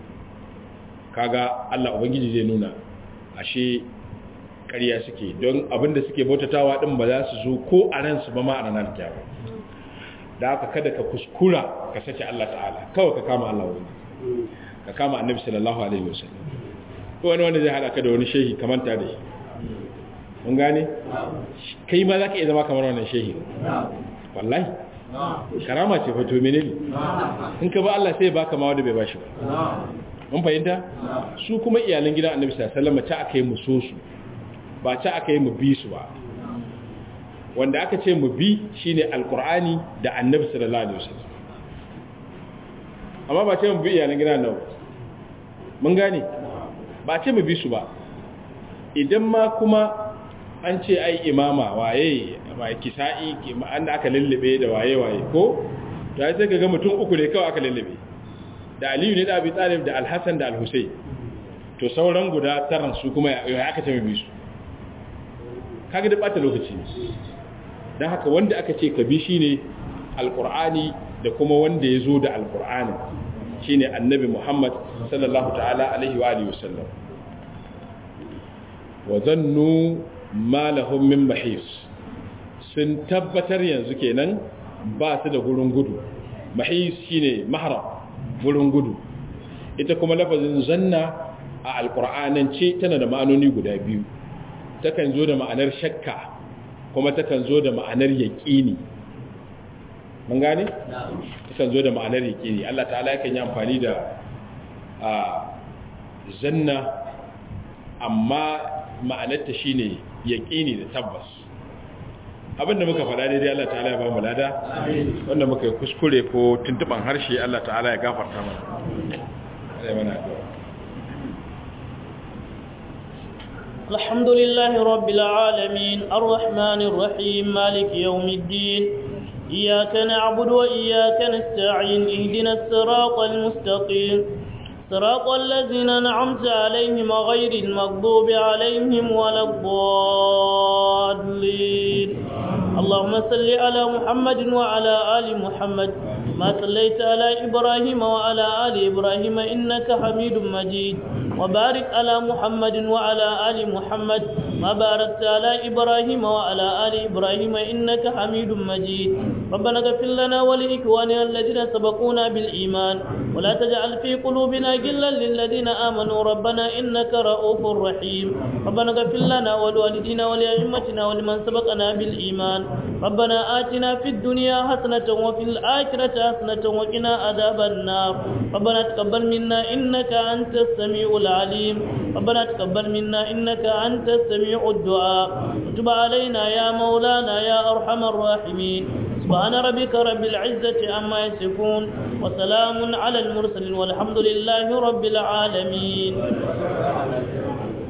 kaga Allah ubangiji zai nuna ashe ƙarya suke don abinda suke bautatawa din ba za su zo ko a ransu ba ma a ranar alkiyama da haka kada ka kuskura ka sake Allah ta'ala kawai ka kama Allah wani ka kama annabi sallallahu alaihi wasallam ko wani wanda zai hada ka da wani shehi kamar ta da shi mun gane kai ma zaka iya zama kamar wannan shehi wallahi karama ce fa to menene in ka ba Allah sai baka ma wanda bai bashi ba mun fahimta su kuma iyalan gidan annabi sallallahu alaihi wasallam ta akai mu so su ba ta akai mu bi su ba wanda aka ce mu bi shine alqur'ani da annabi sallallahu alaihi wasallam amma ba ce mu bi iyalan gidan nan mun gane ba ce mu bi su ba idan ma kuma an ce ai imama waye mai kisa'i an da aka lullube da waye waye ko da sai kaga mutum uku ne kawai aka lullube da Aliyu ne da Abi Talib da Al-Hasan da Al-Husayn to sauran guda taran su kuma ya aka ce mu bi su kaga da bata lokaci ne dan haka wanda aka ce ka bi shine alqur'ani da kuma wanda ya zo da alqur'ani shine annabi Muhammad sallallahu ta'ala alaihi wa alihi wasallam wa zannu ma lahum min mahis sun tabbatar yanzu kenan ba su da gurin gudu mahis shine mahram gurin gudu ita kuma lafazin zanna a alqur'anance tana da ma'anoni guda biyu takan zo da ma'anar shakka kuma takan zo da ma'anar yaqini mun gane kan zo da ma'anar yaqini Allah ta'ala yakan yi amfani da a zanna amma ma'anarta shine yaqini da tabbas abinda muka faɗa daidai Allah ta'ala ya ba mu lada wanda muka yi kuskure ko tuntuban harshe Allah ta'ala ya gafarta mana sai mana الحمد لله رب العالمين الرحمن الرحيم مالك يوم الدين إياك نعبد وإياك نستعين اهدنا الصراط المستقيم صراط الذين أنعمت عليهم غير المغضوب عليهم ولا الضالين اللهم صل على محمد وعلى آل محمد ما صليت على إبراهيم وعلى آل إبراهيم إنك حميد مجيد وبارك على محمد وعلى آل محمد ما باركت على إبراهيم وعلى آل إبراهيم إنك حميد مجيد ربنا اغفر لنا ولإخواننا الذين سبقونا بالإيمان ولا تجعل في قلوبنا غلا للذين آمنوا ربنا إنك رؤوف رحيم ربنا اغفر لنا ولوالدينا ولأئمتنا ولمن سبقنا بالإيمان ربنا آتنا في الدنيا حسنة وفي الآخرة حسنة وقنا عذاب النار ربنا تقبل منا إنك أنت السميع العليم ربنا تقبل منا إنك أنت السميع الدعاء وتب علينا يا مولانا يا أرحم الراحمين سبحان ربك رب العزة عما يصفون وسلام على المرسلين والحمد لله رب العالمين